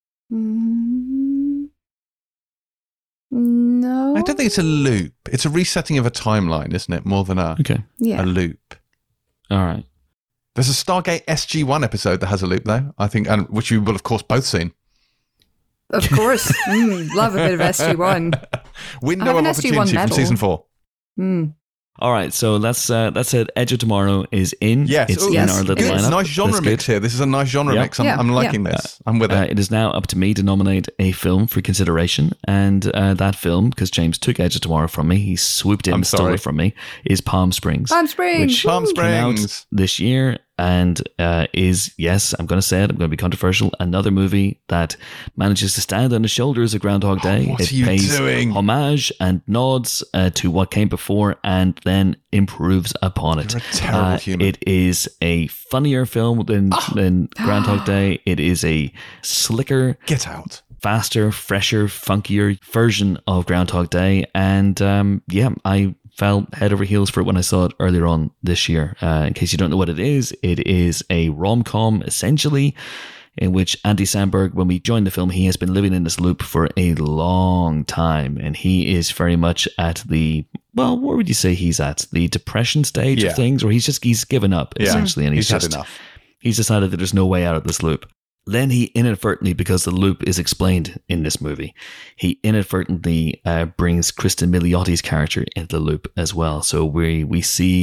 Mm, no. I don't think it's a loop. It's a resetting of a timeline, isn't it? More than a, Okay. yeah. a loop. All right. There's a Stargate S G one episode that has a loop, though, I think, and which you will, of course, both seen. Of course. mm, love a bit of S G one. Window of S G one Opportunity from medal. season four. Mm. All right, so that's uh, that's it. Edge of Tomorrow is in. Yes, it's Ooh, in yes. our little Good. lineup. Nice genre That's mix good. here. This is a nice genre Yeah. mix. I'm, Yeah, I'm liking yeah. this. I'm with it. Uh, it is now up to me to nominate a film for consideration, and uh, that film, because James took Edge of Tomorrow from me, he swooped in I'm and stole sorry. it from me, is Palm Springs. Palm Springs. Which Palm came out Springs. this year and uh, is, yes, I'm going to say it, I'm going to be controversial, another movie that manages to stand on the shoulders of Groundhog Day. Oh, what it are you pays doing? homage and nods uh, to what came before and then improves upon it. You're a terrible Uh, human. it is a funnier film than, than Groundhog Day. It is a slicker, Get out. faster, fresher, funkier version of Groundhog Day. And um, yeah, I fell head over heels for it when I saw it earlier on this year. Uh, in case you don't know what it is, it is a rom-com, essentially, in which Andy Samberg, when we joined the film, he has been living in this loop for a long time. And he is very much at the, well, where would you say he's at? The depression stage Yeah. of things, or he's just, he's given up, Yeah. essentially. And he's, He's had just, enough. he's decided that there's no way out of this loop. Then he inadvertently, because the loop is explained in this movie, he inadvertently uh, brings Kristen Miliotti's character into the loop as well. So we we see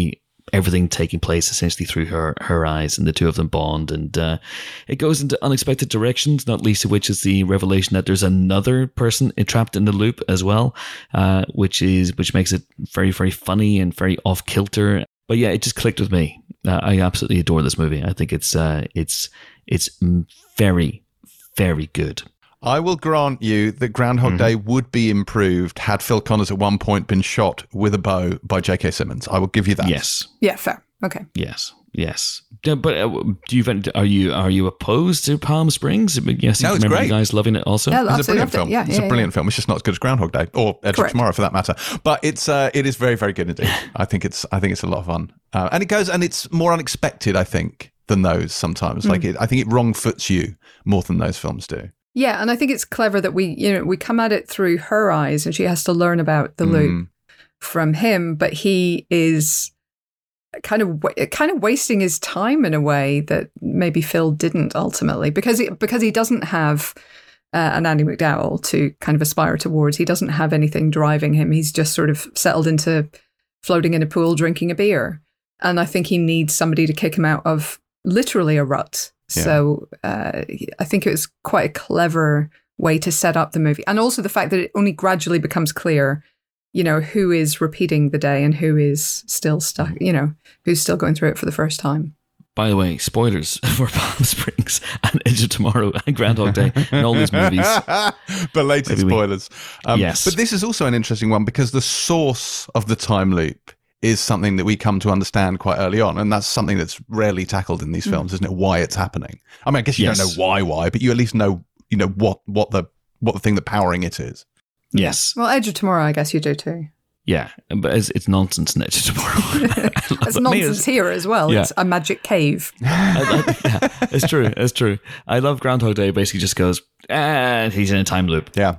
everything taking place essentially through her her eyes, and the two of them bond, and uh, it goes into unexpected directions, not least of which is the revelation that there's another person trapped in the loop as well, uh, which is which makes it very, very funny and very off kilter. But yeah, it just clicked with me. Uh, I absolutely adore this movie. I think it's uh, it's it's very, very good. I will grant you that Groundhog mm-hmm. Day would be improved had Phil Connors at one point been shot with a bow by J K. Simmons. I will give you that. Yes. Yeah, fair. Okay. Yes. Yes. But uh, do you are you are you opposed to Palm Springs? Yes. No, it's remember great. You guys loving it also. Yeah, it's a brilliant film. It. Yeah, it's yeah, a brilliant yeah. film. It's just not as good as Groundhog Day or Edge of Tomorrow, for that matter. But it's uh, it is very, very good indeed. I think it's I think it's a lot of fun, uh, and it goes and it's more unexpected, I think, than those sometimes. Mm. Like it, I think it wrong foots you more than those films do. Yeah, and I think it's clever that we, you know, we come at it through her eyes, and she has to learn about the loop mm. from him, but he is kind of kind of wasting his time in a way that maybe Phil didn't ultimately, because he, because he doesn't have uh, an Andie MacDowell to kind of aspire towards. He doesn't have anything driving him. He's just sort of settled into floating in a pool, drinking a beer, and I think he needs somebody to kick him out of literally a rut. Yeah. So uh, I think it was quite a clever way to set up the movie. And also the fact that it only gradually becomes clear, you know, who is repeating the day and who is still stuck, you know, who's still going through it for the first time. By the way, spoilers for Palm Springs and Edge of Tomorrow and Groundhog Day and all these movies. Belated Maybe spoilers. We, um, yes. But this is also an interesting one because the source of the time loop is something that we come to understand quite early on. And that's something that's rarely tackled in these films, mm. isn't it? Why it's happening. I mean, I guess you yes. don't know why, why, but you at least know, you know, what, what the, what the thing that powering it is. Yes. Well, Edge of Tomorrow, I guess you do too. Yeah, but it's, it's nonsense in Edge of Tomorrow. It's nonsense here as well. Yeah. It's a magic cave. I, I, yeah, it's true. It's true. I love Groundhog Day. Basically just goes, and he's in a time loop. Yeah.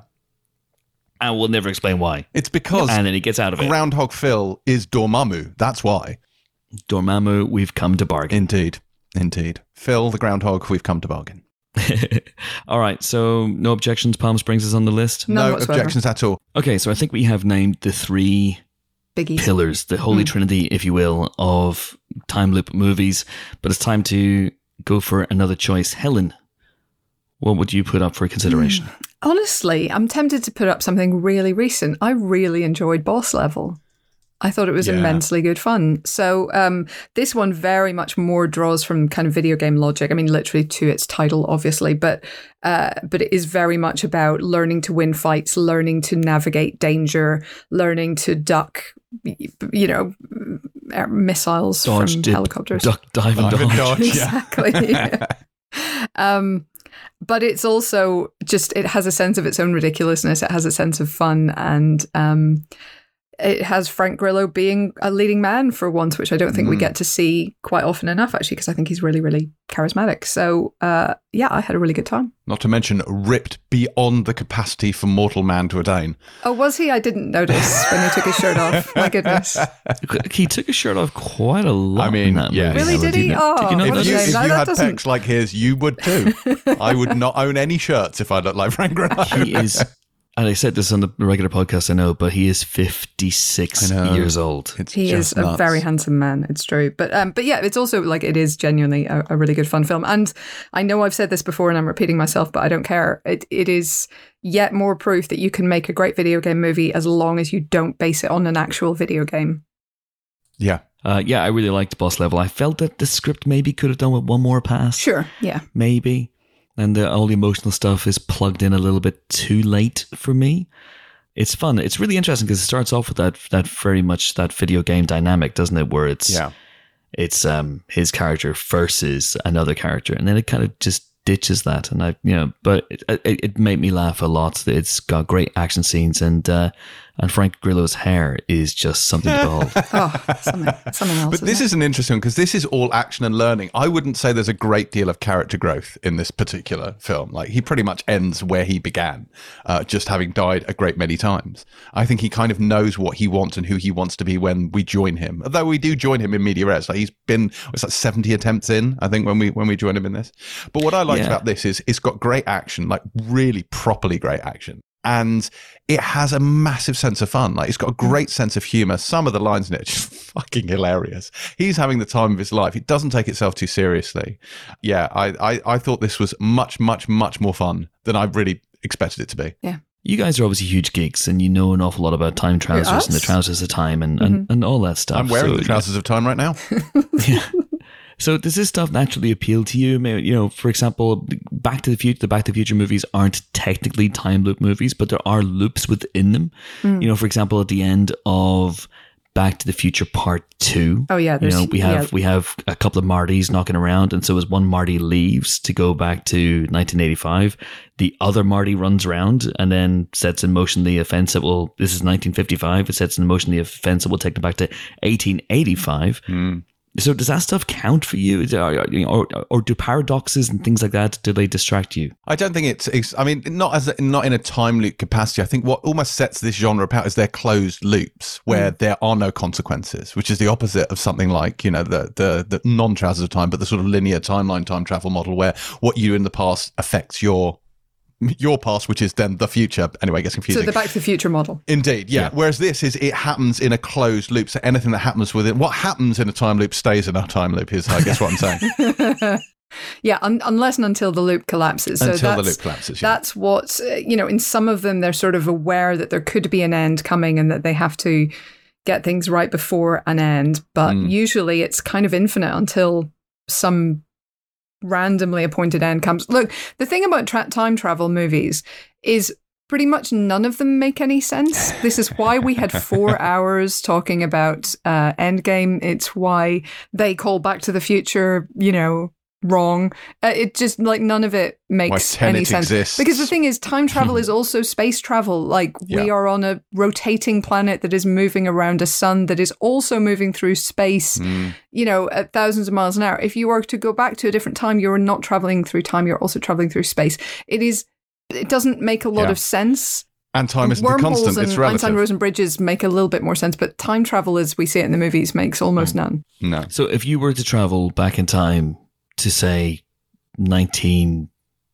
And we'll never explain why. It's because and then he gets out of it. Groundhog Phil is Dormammu. That's why. Dormammu, we've come to bargain. Indeed. Indeed. Phil, the groundhog, we've come to bargain. All right. So no objections. Palm Springs is on the list. No, no objections at all. Okay. So I think we have named the three Biggies. pillars, the holy mm. trinity, if you will, of time loop movies. But it's time to go for another choice. Helen, what would you put up for consideration? Mm. Honestly, I'm tempted to put up something really recent. I really enjoyed Boss Level. I thought it was yeah. immensely good fun. So um, this one very much more draws from kind of video game logic. I mean, literally to its title, obviously, but uh, but it is very much about learning to win fights, learning to navigate danger, learning to duck, you know, missiles dodge, from dip, helicopters. Duck, dive, and dodge. dodge. Exactly. Yeah. um, but it's also just, it has a sense of its own ridiculousness. It has a sense of fun, and um, it has Frank Grillo being a leading man for once, which I don't think mm. we get to see quite often enough, actually, because I think he's really, really charismatic. So, uh, yeah, I had a really good time. Not to mention ripped beyond the capacity for mortal man to attain. Oh, was he? I didn't notice when he took his shirt off. My goodness. He took his shirt off quite a lot. I mean, in that yeah. movie. Really, did he? Oh, did you know if you, if you no, had doesn't... pecs like his, you would too. I would not own any shirts if I looked like Frank Grillo. He is... And I said this on the regular podcast, I know, but he is fifty-six years old. It's he is nuts. a very handsome man. It's true. But um, but yeah, it's also like, it is genuinely a, a really good fun film. And I know I've said this before and I'm repeating myself, but I don't care. It It is yet more proof that you can make a great video game movie as long as you don't base it on an actual video game. Yeah. Uh, yeah, I really liked Boss Level. I felt that the script maybe could have done with one more pass. Sure, yeah. Maybe. And the, all the emotional stuff is plugged in a little bit too late for me. It's fun. It's really interesting because it starts off with that that very much that video game dynamic, doesn't it? Where it's yeah. it's um his character versus another character, and then it kind of just ditches that. And I, you know, but it, it, it made me laugh a lot. It's got great action scenes, and uh, and Frank Grillo's hair is just something to behold. oh, something, something else. But this it? is an interesting, because this is all action and learning. I wouldn't say there's a great deal of character growth in this particular film. Like, he pretty much ends where he began, uh, just having died a great many times. I think he kind of knows what he wants and who he wants to be when we join him. Although we do join him in media res. Like, he's been, what's that, seventy attempts in, I think, when we when we join him in this. But what I liked yeah. about this is it's got great action, like really properly great action. And it has a massive sense of fun. Like, it's got a great sense of humor. Some of the lines in it are just fucking hilarious. He's having the time of his life. It doesn't take itself too seriously. Yeah, I, I, I thought this was much, much, much more fun than I really expected it to be. Yeah. You guys are obviously huge geeks, and you know an awful lot about time trousers and the trousers of time and, and, mm-hmm. and all that stuff. I'm wearing so, the trousers yeah. of time right now. Yeah. So does this stuff naturally appeal to you? You know, for example, Back to the Future, the Back to the Future movies aren't technically time loop movies, but there are loops within them. Mm. You know, for example, at the end of Back to the Future Part Two. Oh yeah, you know we have yeah. we have a couple of Martys knocking around, and so as one Marty leaves to go back to nineteen eighty-five, the other Marty runs around and then sets in motion the offense that will. This is nineteen fifty-five. It sets in motion the offense that will take them back to eighteen eighty-five. Mm. So does that stuff count for you? Or, or, or do paradoxes and things like that, do they distract you? I don't think it's, it's I mean, not as a, not in a time loop capacity. I think what almost sets this genre apart is their closed loops where mm. there are no consequences, which is the opposite of something like, you know, the, the, the non-trousers of time, but the sort of linear timeline time travel model where what you do in the past affects your your past, which is then the future. Anyway, it gets confusing. So the Back to the Future model. Indeed, yeah. yeah. Whereas this is, it happens in a closed loop. So anything that happens within, what happens in a time loop stays in a time loop is, I guess, what I'm saying. Yeah, un- unless and until the loop collapses. So until that's, the loop collapses, yeah. That's what, uh, you know, in some of them, they're sort of aware that there could be an end coming and that they have to get things right before an end. But mm. usually it's kind of infinite until some randomly appointed end comes. Look, the thing about tra- time travel movies is pretty much none of them make any sense. This is why we had four hours talking about uh, Endgame. It's why they call Back to the Future, you know, wrong. Uh, it just, like, none of it makes any sense. Exists. Because the thing is, time travel is also space travel. Like, yeah. we are on a rotating planet that is moving around a sun that is also moving through space, mm. you know, at thousands of miles an hour. If you were to go back to a different time, you're not traveling through time, you're also traveling through space. It is, it doesn't make a lot yeah. of sense. And time isn't a constant, it's relative. Einstein-Rosen bridges make a little bit more sense, but time travel as we see it in the movies makes almost mm. none. No. So if you were to travel back in time to say nineteen,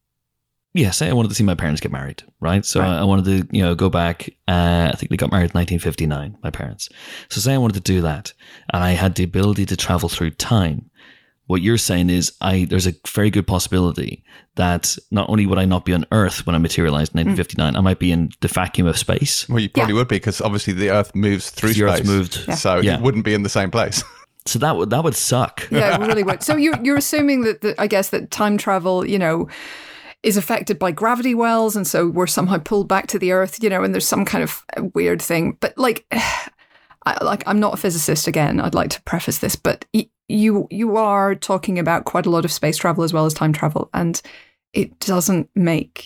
yeah, say I wanted to see my parents get married, right? So right. I wanted to, you know, go back. Uh, I think they got married in nineteen fifty-nine, my parents. So say I wanted to do that, and I had the ability to travel through time. What you're saying is, I there's a very good possibility that not only would I not be on Earth when I materialized in nineteen fifty-nine, mm. I might be in the vacuum of space. Well, you probably yeah. would be, because obviously the Earth moves through the space. Earth moved, yeah. so yeah. it wouldn't be in the same place. So that would that would suck. Yeah, it really would. So you're you're assuming that, that I guess that time travel, you know, is affected by gravity wells, and so we're somehow pulled back to the Earth, you know, and there's some kind of weird thing. But like, I, like I'm not a physicist. Again, I'd like to preface this, but y- you you are talking about quite a lot of space travel as well as time travel, and it doesn't make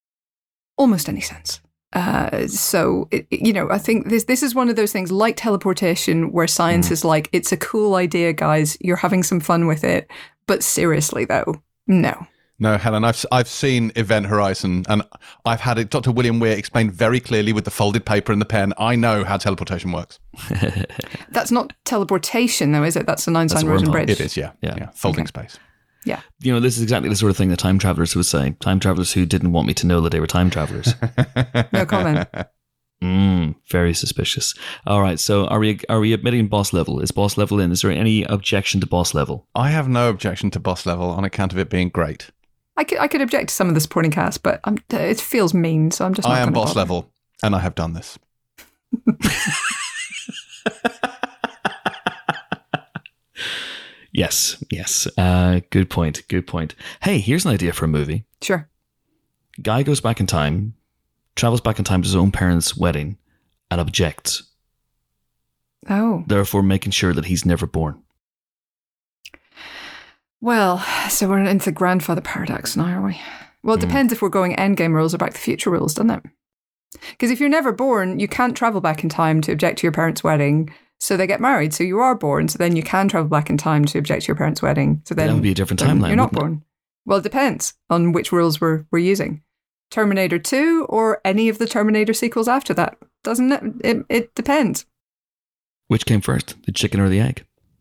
almost any sense. Uh, so, it, you know, I think this this is one of those things like teleportation where science mm. is like, it's a cool idea, guys. You're having some fun with it. But seriously, though, no. No, Helen, I've I've seen Event Horizon, and I've had it. Doctor William Weir explained very clearly with the folded paper and the pen. I know how teleportation works. That's not teleportation, though, is it? That's an Einstein-Rosen bridge. It is, yeah. Yeah, yeah. Folding okay. space. Yeah. You know, this is exactly the sort of thing that time travelers would say. Time travelers who didn't want me to know that they were time travelers. No comment. Mm, very suspicious. All right, so are we are we admitting boss level? Is boss level in? Is there any objection to boss level? I have no objection to boss level on account of it being great. I could I could object to some of the supporting cast, but I'm, it feels mean, so I'm just not I am boss bother. level, and I have done this. Yes, yes. Uh, good point, good point. Hey, here's an idea for a movie. Sure. Guy goes back in time, travels back in time to his own parents' wedding, and objects. Oh. Therefore making sure that he's never born. Well, so we're into the grandfather paradox now, are we? Well, it mm. depends if we're going Endgame rules or Back to the Future rules, doesn't it? Because if you're never born, you can't travel back in time to object to your parents' wedding. So they get married, so you are born, so then you can travel back in time to object to your parents' wedding. So then that would be a different timeline. You're not born. It? Well, it depends on which rules we're we're using. Terminator two or any of the Terminator sequels after that. Doesn't it? It, it depends. Which came first, the chicken or the egg?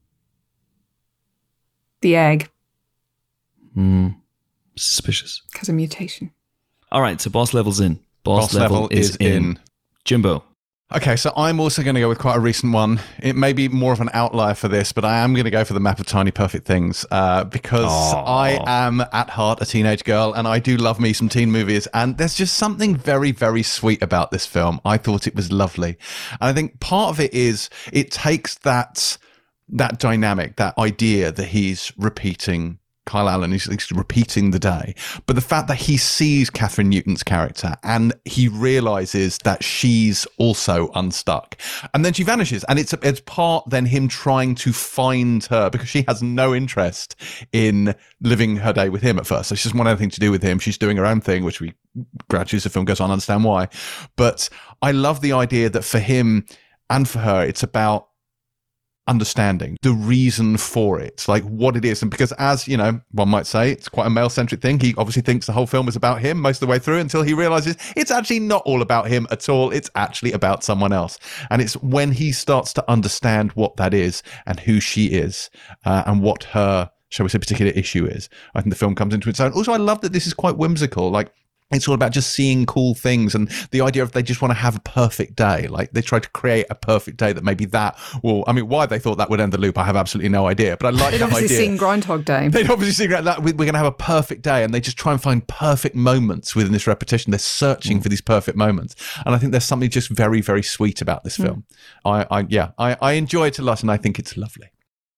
The egg. Hmm. Suspicious. Because of mutation. All right, so boss level's in. Boss, Boss Level, Level is, is in. in. Jimbo. Okay, so I'm also going to go with quite a recent one. It may be more of an outlier for this, but I am going to go for The Map of Tiny Perfect Things uh, because Aww. I am at heart a teenage girl and I do love me some teen movies. And there's just something very, very sweet about this film. I thought it was lovely. And I think part of it is it takes that that dynamic, that idea that he's repeating Kyle Allen, he's, he's repeating the day. But the fact that he sees Catherine Newton's character and he realizes that she's also unstuck. And then she vanishes. And it's, it's part then him trying to find her because she has no interest in living her day with him at first. So she doesn't want anything to do with him. She's doing her own thing, which we gradually as the film goes on, understand why. But I love the idea that for him and for her, it's about understanding the reason for it, like what it is. And because, as you know, one might say it's quite a male-centric thing, he obviously thinks the whole film is about him most of the way through until he realizes it's actually not all about him at all. It's actually about someone else. And it's when he starts to understand what that is and who she is uh, and what her, shall we say, particular issue is, I think the film comes into its own. Also, I love that this is quite whimsical. Like, it's all about just seeing cool things and the idea of they just want to have a perfect day. Like they try to create a perfect day that maybe that will, I mean, why they thought that would end the loop, I have absolutely no idea. But I like They'd that obviously idea. seen Groundhog Day. They'd obviously seen that we're going to have a perfect day and they just try and find perfect moments within this repetition. They're searching mm. for these perfect moments. And I think there's something just very, very sweet about this film. Mm. I, I, yeah, I, I enjoy it a lot and I think it's lovely.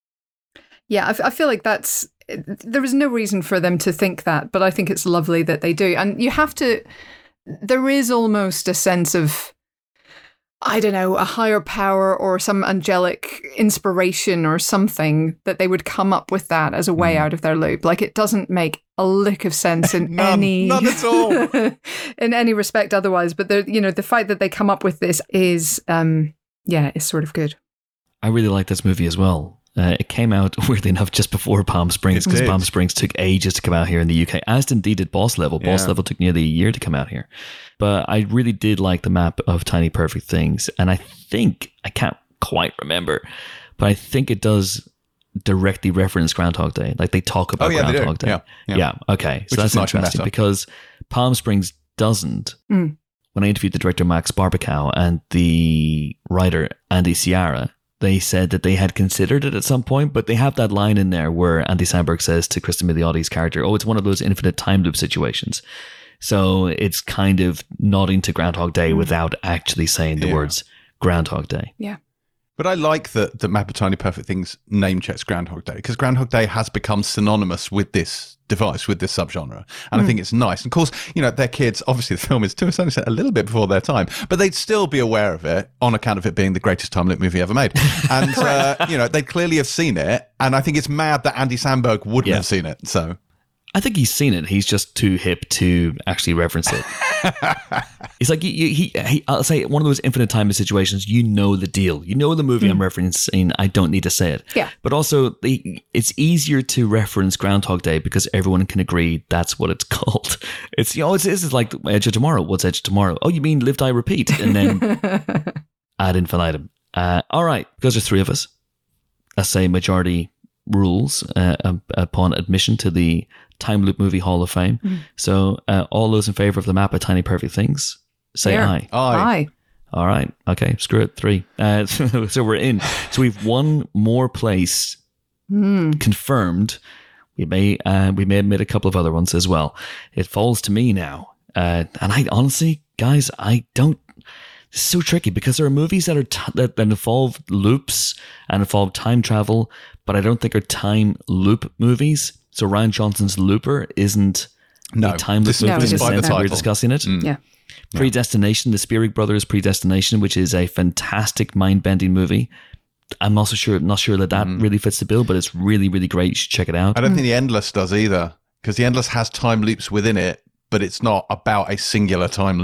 Yeah, I, f- I feel like that's, there is no reason for them to think that, but I think it's lovely that they do. And you have to, there is almost a sense of, I don't know, a higher power or some angelic inspiration or something that they would come up with that as a way mm. out of their loop. Like it doesn't make a lick of sense in none, any none at all in any respect otherwise. But the you know the fact that they come up with this is um yeah is sort of good. I really like this movie as well. Uh, it came out, weirdly enough, just before Palm Springs, because Palm Springs took ages to come out here in the U K, as indeed did Boss Level. Boss yeah. Level took nearly a year to come out here. But I really did like the map of Tiny Perfect Things. And I think, I can't quite remember, but I think it does directly reference Groundhog Day. Like they talk about oh, yeah, Groundhog Day. Yeah, yeah. yeah, okay. Which so that's nice interesting because Palm Springs doesn't. Mm. When I interviewed the director Max Barbakow and the writer Andy Ciara, they said that they had considered it at some point, but they have that line in there where Andy Samberg says to Kristen Miliotti's character, oh, it's one of those infinite time loop situations. So it's kind of nodding to Groundhog Day mm. without actually saying the yeah. words Groundhog Day. Yeah. But I like that that Map of Tiny Perfect Things name checks Groundhog Day because Groundhog Day has become synonymous with this device, with this subgenre. And mm. I think it's nice. And of course, you know, their kids, obviously the film is to a certain extent a little bit before their time, but they'd still be aware of it on account of it being the greatest time loop movie ever made. And, uh, you know, they'd clearly have seen it. And I think it's mad that Andy Samberg wouldn't yeah. have seen it. So I think he's seen it. He's just too hip to actually reference it. It's like, he, he, he, I'll say, one of those infinite time situations, you know the deal. You know the movie mm. I'm referencing. I don't need to say it. Yeah. But also, the, it's easier to reference Groundhog Day because everyone can agree that's what it's called. It's, you know, it's, it's like Edge of Tomorrow. What's Edge of Tomorrow? Oh, you mean Live, Die, Repeat? And then ad infinitum. Uh, all right, because there's three of us. Let's say majority rules uh, upon admission to the Time Loop Movie Hall of Fame. Mm. So uh, all those in favor of the map of Tiny Perfect Things, say Here. aye. Aye. Aye. All right. Okay. Screw it. Three. Uh, so we're in. So we've one more place mm. confirmed. We may uh, we may have made a couple of other ones as well. It falls to me now. Uh, and I honestly, guys, I don't. It's so tricky because there are movies that are t- that, that involve loops and involve time travel, but I don't think are time loop movies. So Rian Johnson's Looper isn't no, a time loop movie no, in the sense no. that we're discussing it. Mm. Yeah. Predestination, the Spierig Brothers Predestination, which is a fantastic mind-bending movie. I'm also sure, not sure that that mm. really fits the bill, but it's really, really great. You should check it out. I don't mm. think The Endless does either, because The Endless has time loops within it, but it's not about a singular time loop.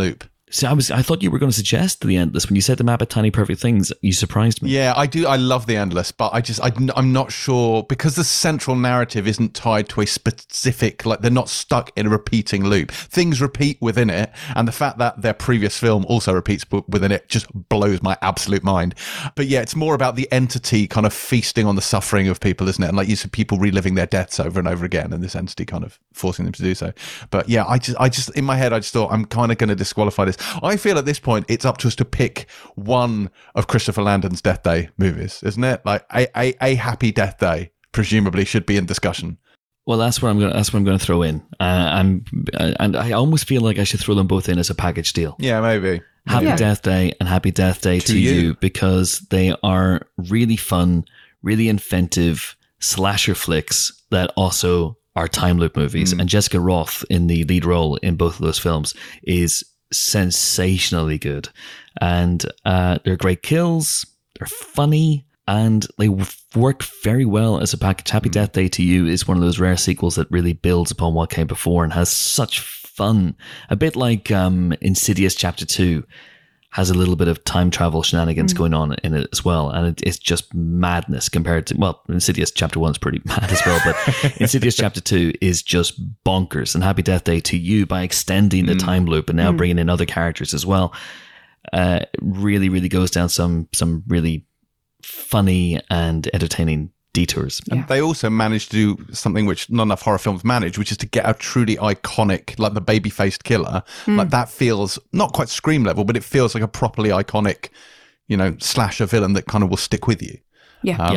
See, I was I thought you were going to suggest The Endless when you said the map at Tiny Perfect Things. You surprised me. Yeah, I do. I love The Endless, but I just I, I'm not sure because the central narrative isn't tied to a specific, like they're not stuck in a repeating loop. Things repeat within it, and the fact that their previous film also repeats within it just blows my absolute mind. But yeah, it's more about the entity kind of feasting on the suffering of people, isn't it? And like you said, people reliving their deaths over and over again, and this entity kind of forcing them to do so. But yeah, I just I just in my head I just thought I'm kind of going to disqualify this. I feel at this point it's up to us to pick one of Christopher Landon's Death Day movies, isn't it? Like a, a, a Happy Death Day presumably should be in discussion. Well, that's what I'm going. That's what I'm going to throw in. Uh, I'm, and I almost feel like I should throw them both in as a package deal. Yeah, maybe. Happy yeah. Death Day and Happy Death Day to, to you. you because they are really fun, really inventive slasher flicks that also are time loop movies. Mm. And Jessica Roth in the lead role in both of those films is sensationally good, and uh, they're great kills, they're funny, and they work very well as a package. Happy Death Day to You is one of those rare sequels that really builds upon what came before and has such fun, a bit like um, Insidious Chapter two has a little bit of time travel shenanigans mm. going on in it as well, and it, it's just madness compared to, well, Insidious Chapter one is pretty mad as well, but Insidious Chapter two is just bonkers, and Happy Death Day to You, by extending the mm. time loop and now mm. bringing in other characters as well, uh, really, really goes down some some really funny and entertaining detours. And yeah. they also managed to do something which not enough horror films manage, which is to get a truly iconic, like the baby-faced killer. Mm. Like that feels not quite Scream level, but it feels like a properly iconic, you know, slasher villain that kind of will stick with you. Yeah. Um, yeah.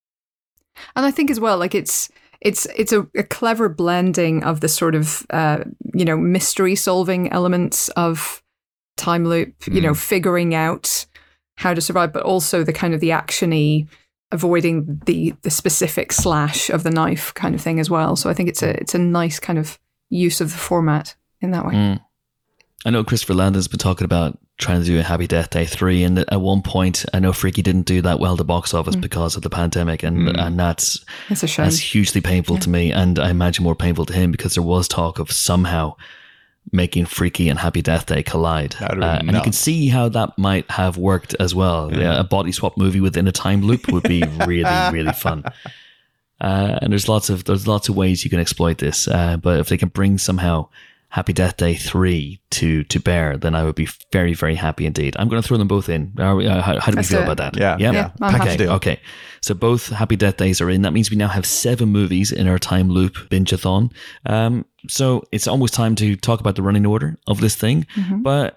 And I think as well, like it's it's it's a, a clever blending of the sort of uh, you know, mystery solving elements of time loop, mm. you know, figuring out how to survive, but also the kind of the actiony, avoiding the the specific slash of the knife kind of thing as well. So I think it's a it's a nice kind of use of the format in that way. Mm. I know Christopher Landon's been talking about trying to do a Happy Death Day three, and at one point I know Freaky didn't do that well at the box office mm. because of the pandemic, and mm. and that's that's a shame. That's hugely painful yeah. to me, and I imagine more painful to him, because there was talk of somehow making Freaky and Happy Death Day collide, uh, and you can see how that might have worked as well. Yeah. Yeah, a body swap movie within a time loop would be really, really fun. Uh, and there's lots of there's lots of ways you can exploit this. Uh, but if they can bring somehow Happy Death Day three to to bear, then I would be very, very happy indeed. I'm going to throw them both in. Are we, uh, how, how do Let's we feel do about that? Yeah, yeah. yeah. I'm Okay. happy. Okay. So both Happy Death Days are in. That means we now have seven movies in our time loop binge-a-thon. Um, so it's almost time to talk about the running order of this thing. Mm-hmm. But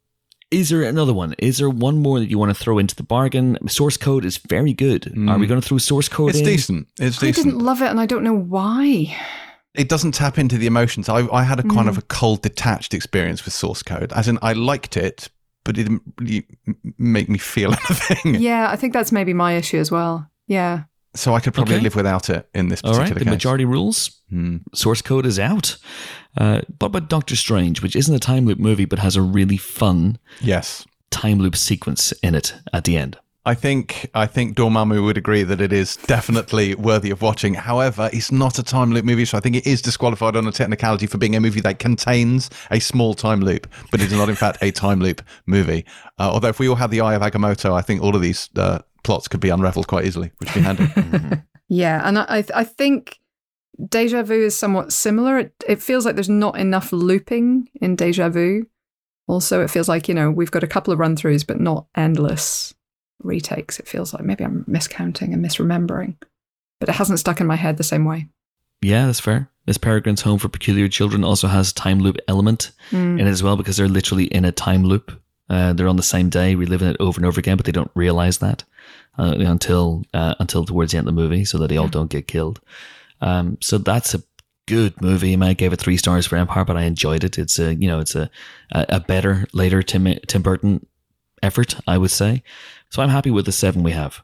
is there another one? Is there one more that you want to throw into the bargain? Source Code is very good. Mm. Are we going to throw Source Code it's in? Decent. It's decent. I didn't love it, and I don't know why. It doesn't tap into the emotions. I, I had a kind mm. of a cold, detached experience with Source Code. As in, I liked it, but it didn't really make me feel anything. Yeah, I think that's maybe my issue as well. Yeah. So I could probably okay. live without it in this particular All right, the case. majority rules. Hmm. Source Code is out. Uh, what about Doctor Strange, which isn't a time loop movie, but has a really fun yes. time loop sequence in it at the end? I think I think Dormammu would agree that it is definitely worthy of watching. However, it's not a time loop movie, so I think it is disqualified on a technicality for being a movie that contains a small time loop, but it is not, in fact, a time loop movie. Uh, although if we all had the Eye of Agamotto, I think all of these uh, plots could be unraveled quite easily, which would be handy. mm-hmm. Yeah, and I I think Deja Vu is somewhat similar. It, it feels like there's not enough looping in Deja Vu. Also, it feels like, you know, we've got a couple of run-throughs, but not endless retakes. It feels like maybe I'm miscounting and misremembering, but it hasn't stuck in my head the same way. Yeah, that's fair. Miss Peregrine's Home for Peculiar Children also has a time loop element mm. in it as well, because they're literally in a time loop. Uh, they're on the same day, reliving it over and over again, but they don't realize that uh, until uh, until towards the end of the movie, so that they all don't get killed. Um, so that's a good movie. I gave it three stars for Empire, but I enjoyed it. It's a you know it's a a, a better later Tim Tim Burton effort, I would say. So I'm happy with the seven we have.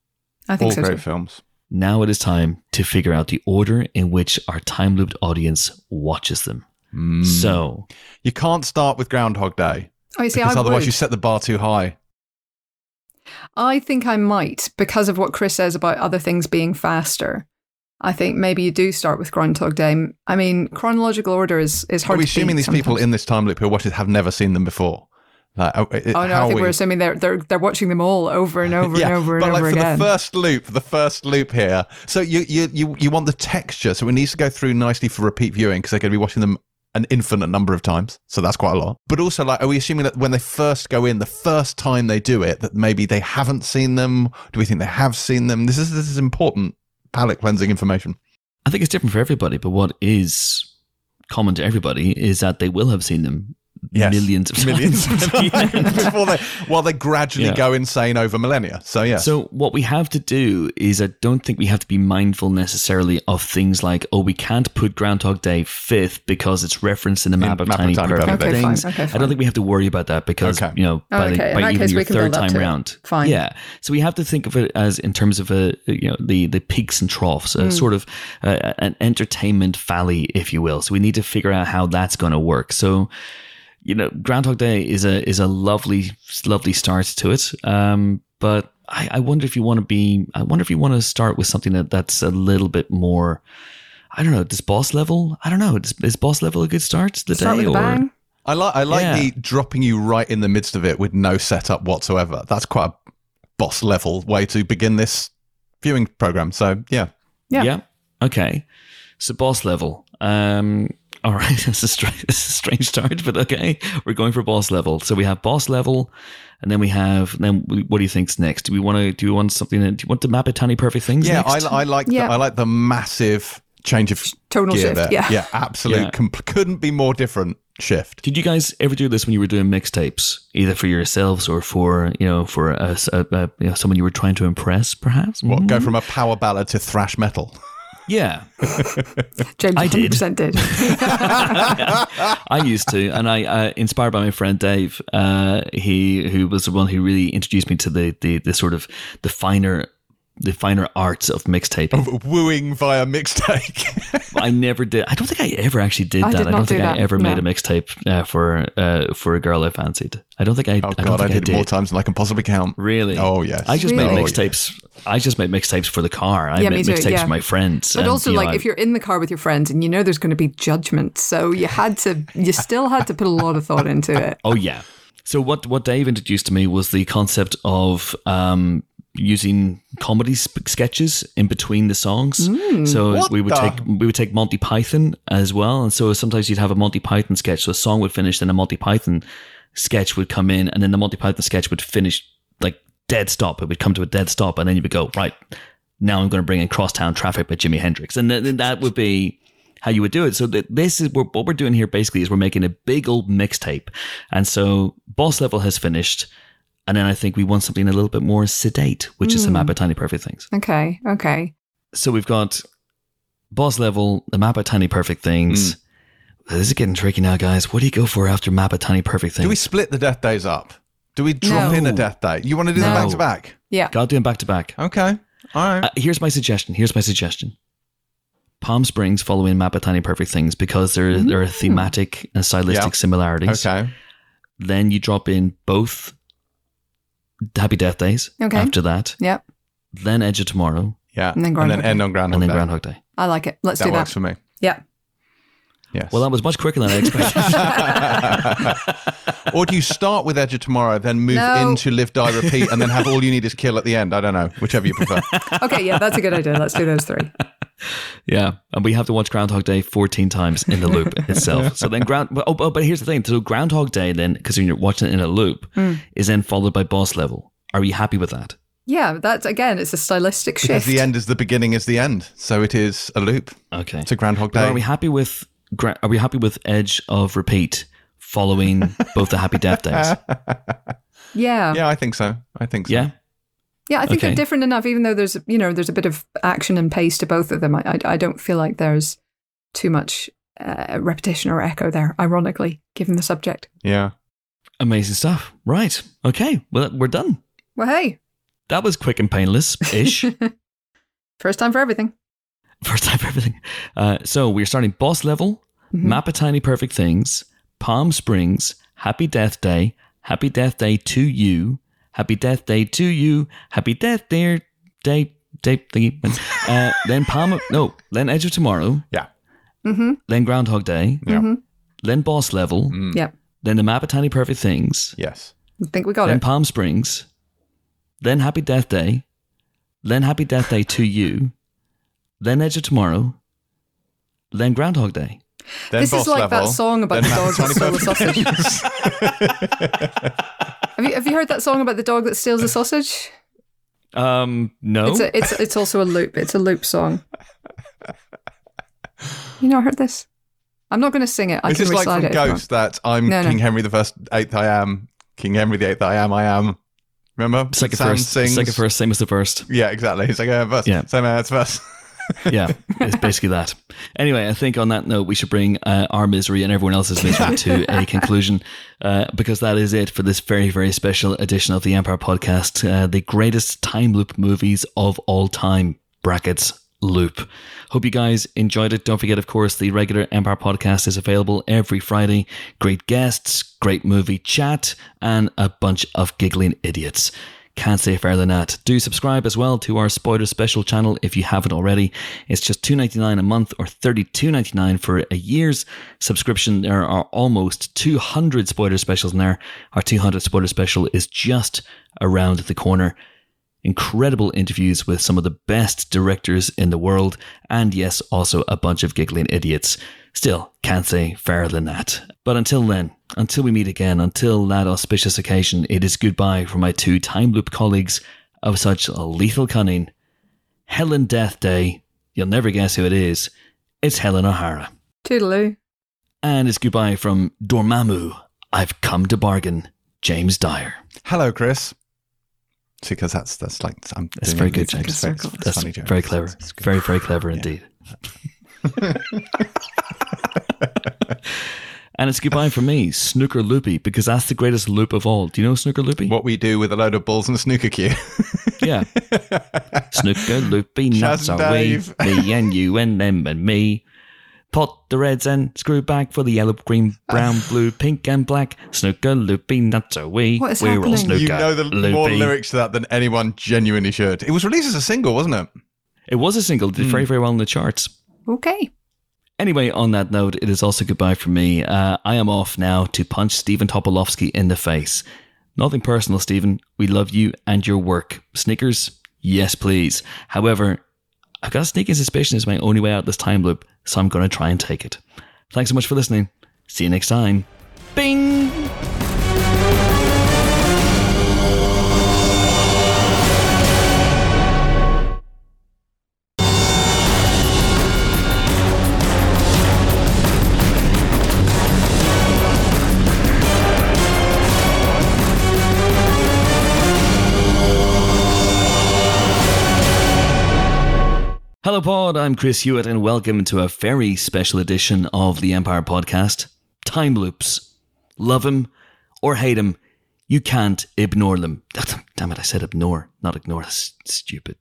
I think all so great too. films. Now it is time to figure out the order in which our time looped audience watches them. Mm. So you can't start with Groundhog Day. Oh, you see, because I otherwise would. you set the bar too high. I think I might, because of what Chris says about other things being faster. I think maybe you do start with Groundhog Day. I mean, chronological order is, is hard Are we to assuming beat these sometimes. people in this time loop who watch it have never seen them before? Like, oh, oh no, I think we... we're assuming they're they're they're watching them all over and over yeah, and over but and like over for again. the first loop, the first loop here. So you you you you want the texture, so it needs to go through nicely for repeat viewing because they're going to be watching them an infinite number of times. So that's quite a lot. But also, like, are we assuming that when they first go in, the first time they do it, that maybe they haven't seen them? Do we think they have seen them? This is this is important palate cleansing information. I think it's different for everybody, but what is common to everybody is that they will have seen them yes. millions of millions times. Of times before they, while they gradually yeah. go insane over millennia. So, yeah. So what we have to do is I don't think we have to be mindful necessarily of things like, oh, we can't put Groundhog Day fifth because it's referenced in the map, in, of, map tiny of Tiny Perfect, perfect okay, Things. Fine, okay, fine. I don't think we have to worry about that because, okay. you know, by, oh, okay. the, by even your third time to round. Fine. Yeah. So we have to think of it as in terms of a, you know, the, the peaks and troughs, a mm. sort of uh, an entertainment valley, if you will. So we need to figure out how that's going to work. So, you know, Groundhog Day is a is a lovely, lovely start to it. Um, but I, I wonder if you want to be, I wonder if you want to start with something that, that's a little bit more, I don't know, does boss level? I don't know. Is, is boss level a good start to the start day? With a bang. I like I like yeah. the dropping you right in the midst of it with no setup whatsoever. That's quite a boss level way to begin this viewing program. So yeah, yeah, yeah. Okay, so boss level. Um, all right, this is, strange, this is a strange start, but okay, we're going for boss level. So we have boss level, and then we have. Then what do you think's next? Do we want to? Do we want something? That, do you want to map at Tiny Perfect Things? Yeah, next? I, I like. Yeah. The, I like the massive change of tonal gear shift. there. Yeah, yeah, absolute. Yeah. Com- couldn't be more different shift. Did you guys ever do this when you were doing mixtapes, either for yourselves or for you know for a, a, a, you know, someone you were trying to impress, perhaps? What Mm-hmm. go from a power ballad to thrash metal? Yeah, James I one hundred percent did. did. I used to, and I, uh, inspired by my friend Dave, uh, he who was the one who really introduced me to the the, the sort of the finer. The finer arts of mixtaping. Of wooing via mixtape. I never did. I don't think I ever actually did I that. Did I don't do think that. I ever no. made a mixtape uh, for uh, for a girl I fancied. I don't think I. Oh I God, don't I, think did I it did more times than I can possibly count. Really? Oh yes. I just really? made oh, mixtapes. Yes. I just made mixtapes for the car. I yeah, made me too, mixtapes yeah. for my friends. But and, also, you know, like, I, if you're in the car with your friends and you know there's going to be judgment, so you had to, you still had to put a lot of thought into it. Oh yeah. So what what Dave introduced to me was the concept of um, using comedy sp- sketches in between the songs. Mm, so what we would the? take we would take Monty Python as well, and so sometimes you'd have a Monty Python sketch. So a song would finish, then a Monty Python sketch would come in, and then the Monty Python sketch would finish like dead stop. It would come to a dead stop, and then you would go, right, now I'm going to bring in Crosstown Traffic by Jimi Hendrix, and then that would be how you would do it. So th- this is what we're doing here. Basically, is we're making a big old mixtape, and so boss level has finished. And then I think we want something a little bit more sedate, which mm. is the map of Tiny Perfect Things. Okay, okay. So we've got boss level, the map of Tiny Perfect Things. Mm. This is getting tricky now, guys. What do you go for after map of Tiny Perfect Things? Do we split the death days up? Do we drop No. in a death day? You want to do No. them back to back? Yeah. Gotta do them back to back. Okay. All right. Uh, here's my suggestion. Here's my suggestion. Palm Springs following map of Tiny Perfect Things because there, mm. there are thematic and stylistic Yep. similarities. Okay. Then you drop in both Happy Death Days Okay. after that. Yep. Then Edge of Tomorrow. Yeah. And then Groundhog Day. end on Groundhog And then Day. Groundhog Day. I like it. Let's That do that. works for me. Yeah. Yes. Well, that was much quicker than I expected. Or do you start with Edge of Tomorrow, then move No. into Live, Die, Repeat, and then have all you need is kill at the end? I don't know. Whichever you prefer. Okay, yeah, that's a good idea. Let's do those three. Yeah, and we have to watch Groundhog Day fourteen times in the loop itself. So then ground. But, oh, but here's the thing. So Groundhog Day then, because when you're watching it in a loop, Mm. is then followed by Boss Level. Are you happy with that? Yeah, that's, again, it's a stylistic Because shift. the end is the beginning is the end. So it is a loop. Okay. It's a Groundhog But Day. are we happy with? Gra- Are we happy with Edge of Repeat following both the Happy Death Days? Yeah. Yeah, I think so. I think so. Yeah. Yeah, I think Okay. they're different enough, even though there's, you know, there's a bit of action and pace to both of them. I, I, I don't feel like there's too much uh, repetition or echo there, ironically, given the subject. Yeah. Amazing stuff. Right. Okay. Well, we're done. Well, hey, That was quick and painless-ish. first time for everything. First time for everything. Uh, so we're starting Boss Level, Mhm. Map of Tiny Perfect Things, Palm Springs, Happy Death Day, Happy Death Day to You, Happy Death Day to You, Happy Death Day, Day, Day, thingy. Uh, then Palm, no, then Edge of Tomorrow, Yeah. Mm-hmm. then Groundhog Day, Yeah. Mm-hmm. then Boss Level, Mm. Yep. then the Map of Tiny Perfect Things. Yes. I think we got then it. Palm Springs. Then Happy Death Day. Then Happy Death Day to You. Then Edge of Tomorrow. Then Groundhog Day. Then this is like level, that song about the dog that stole the sausage. have you have you heard that song about the dog that steals the sausage? Um, no. It's a, it's it's also a loop. It's a loop song. You not heard this? I'm not going to sing it. I This can is like recite from it. if you want. Ghost that I'm No, no. King Henry the First, Eighth. I am King Henry the Eighth. I am. I am. Remember? Second Sam first. sings. Second first, same as the first. Yeah, exactly. It's like a verse. Yeah. Same as first. Yeah, it's basically that. Anyway, I think on that note, we should bring uh, our misery and everyone else's misery to a conclusion, uh, because that is it for this very, very special edition of the Empire Podcast, uh, the greatest time loop movies of all time, brackets, loop. Hope you guys enjoyed it. Don't forget, of course, the regular Empire Podcast is available every Friday. Great guests, great movie chat, and a bunch of giggling idiots. Can't say fairer than that. Do subscribe as well to our Spoiler Special channel if you haven't already. It's just two dollars and ninety-nine cents a month or thirty-two dollars and ninety-nine cents for a year's subscription. There are almost two hundred Spoiler Specials in there. Our two hundredth Spoiler Special is just around the corner. Incredible interviews with some of the best directors in the world. And yes, also a bunch of giggling idiots. Still, can't say fairer than that. But until then, until we meet again, until that auspicious occasion, it is goodbye from my two time loop colleagues of such lethal cunning. Helen Death Day, you'll never guess who it is. It's Helen O'Hara. Toodaloo. And it's goodbye from Dormammu, I've come to bargain, James Dyer. Hello, Chris. See, because that's that's like I'm. That's doing very it. good, It's James. it's- it's- it's That's funny joke. very It's- clever. it's- it's good. Very, very clever Yeah. indeed. And it's goodbye from me, Snooker Loopy, because that's the greatest loop of all. Do you know Snooker Loopy? What we do with a load of balls and a snooker cue. Yeah. Snooker Loopy, nuts Chaz and are we, Dave. me and you and them and me. Pot the reds and screw back for the yellow, green, brown, blue, pink and black. Snooker Loopy, nuts are we, What is we're all happening? snooker You know the more loopy. lyrics to that than anyone genuinely should. It was released as a single, wasn't it? It was a single, did very, very well in the charts. Okay. Anyway, on that note, it is also goodbye from me. Uh, I am off now to punch Stephen Tobolowsky in the face. Nothing personal, Stephen. We love you and your work. Snickers? Yes, please. However, I've got a sneaking suspicion it's my only way out of this time loop, so I'm going to try and take it. Thanks so much for listening. See you next time. Bing! Hello, Pod. I'm Chris Hewitt, and welcome to a very special edition of the Empire Podcast. Time loops. Love him or hate him, you can't ignore them. Damn it, I said ignore, not ignore. That's stupid.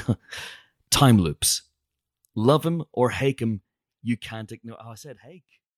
Time loops. Love him or hate him, you can't ignore. Oh, I said hate.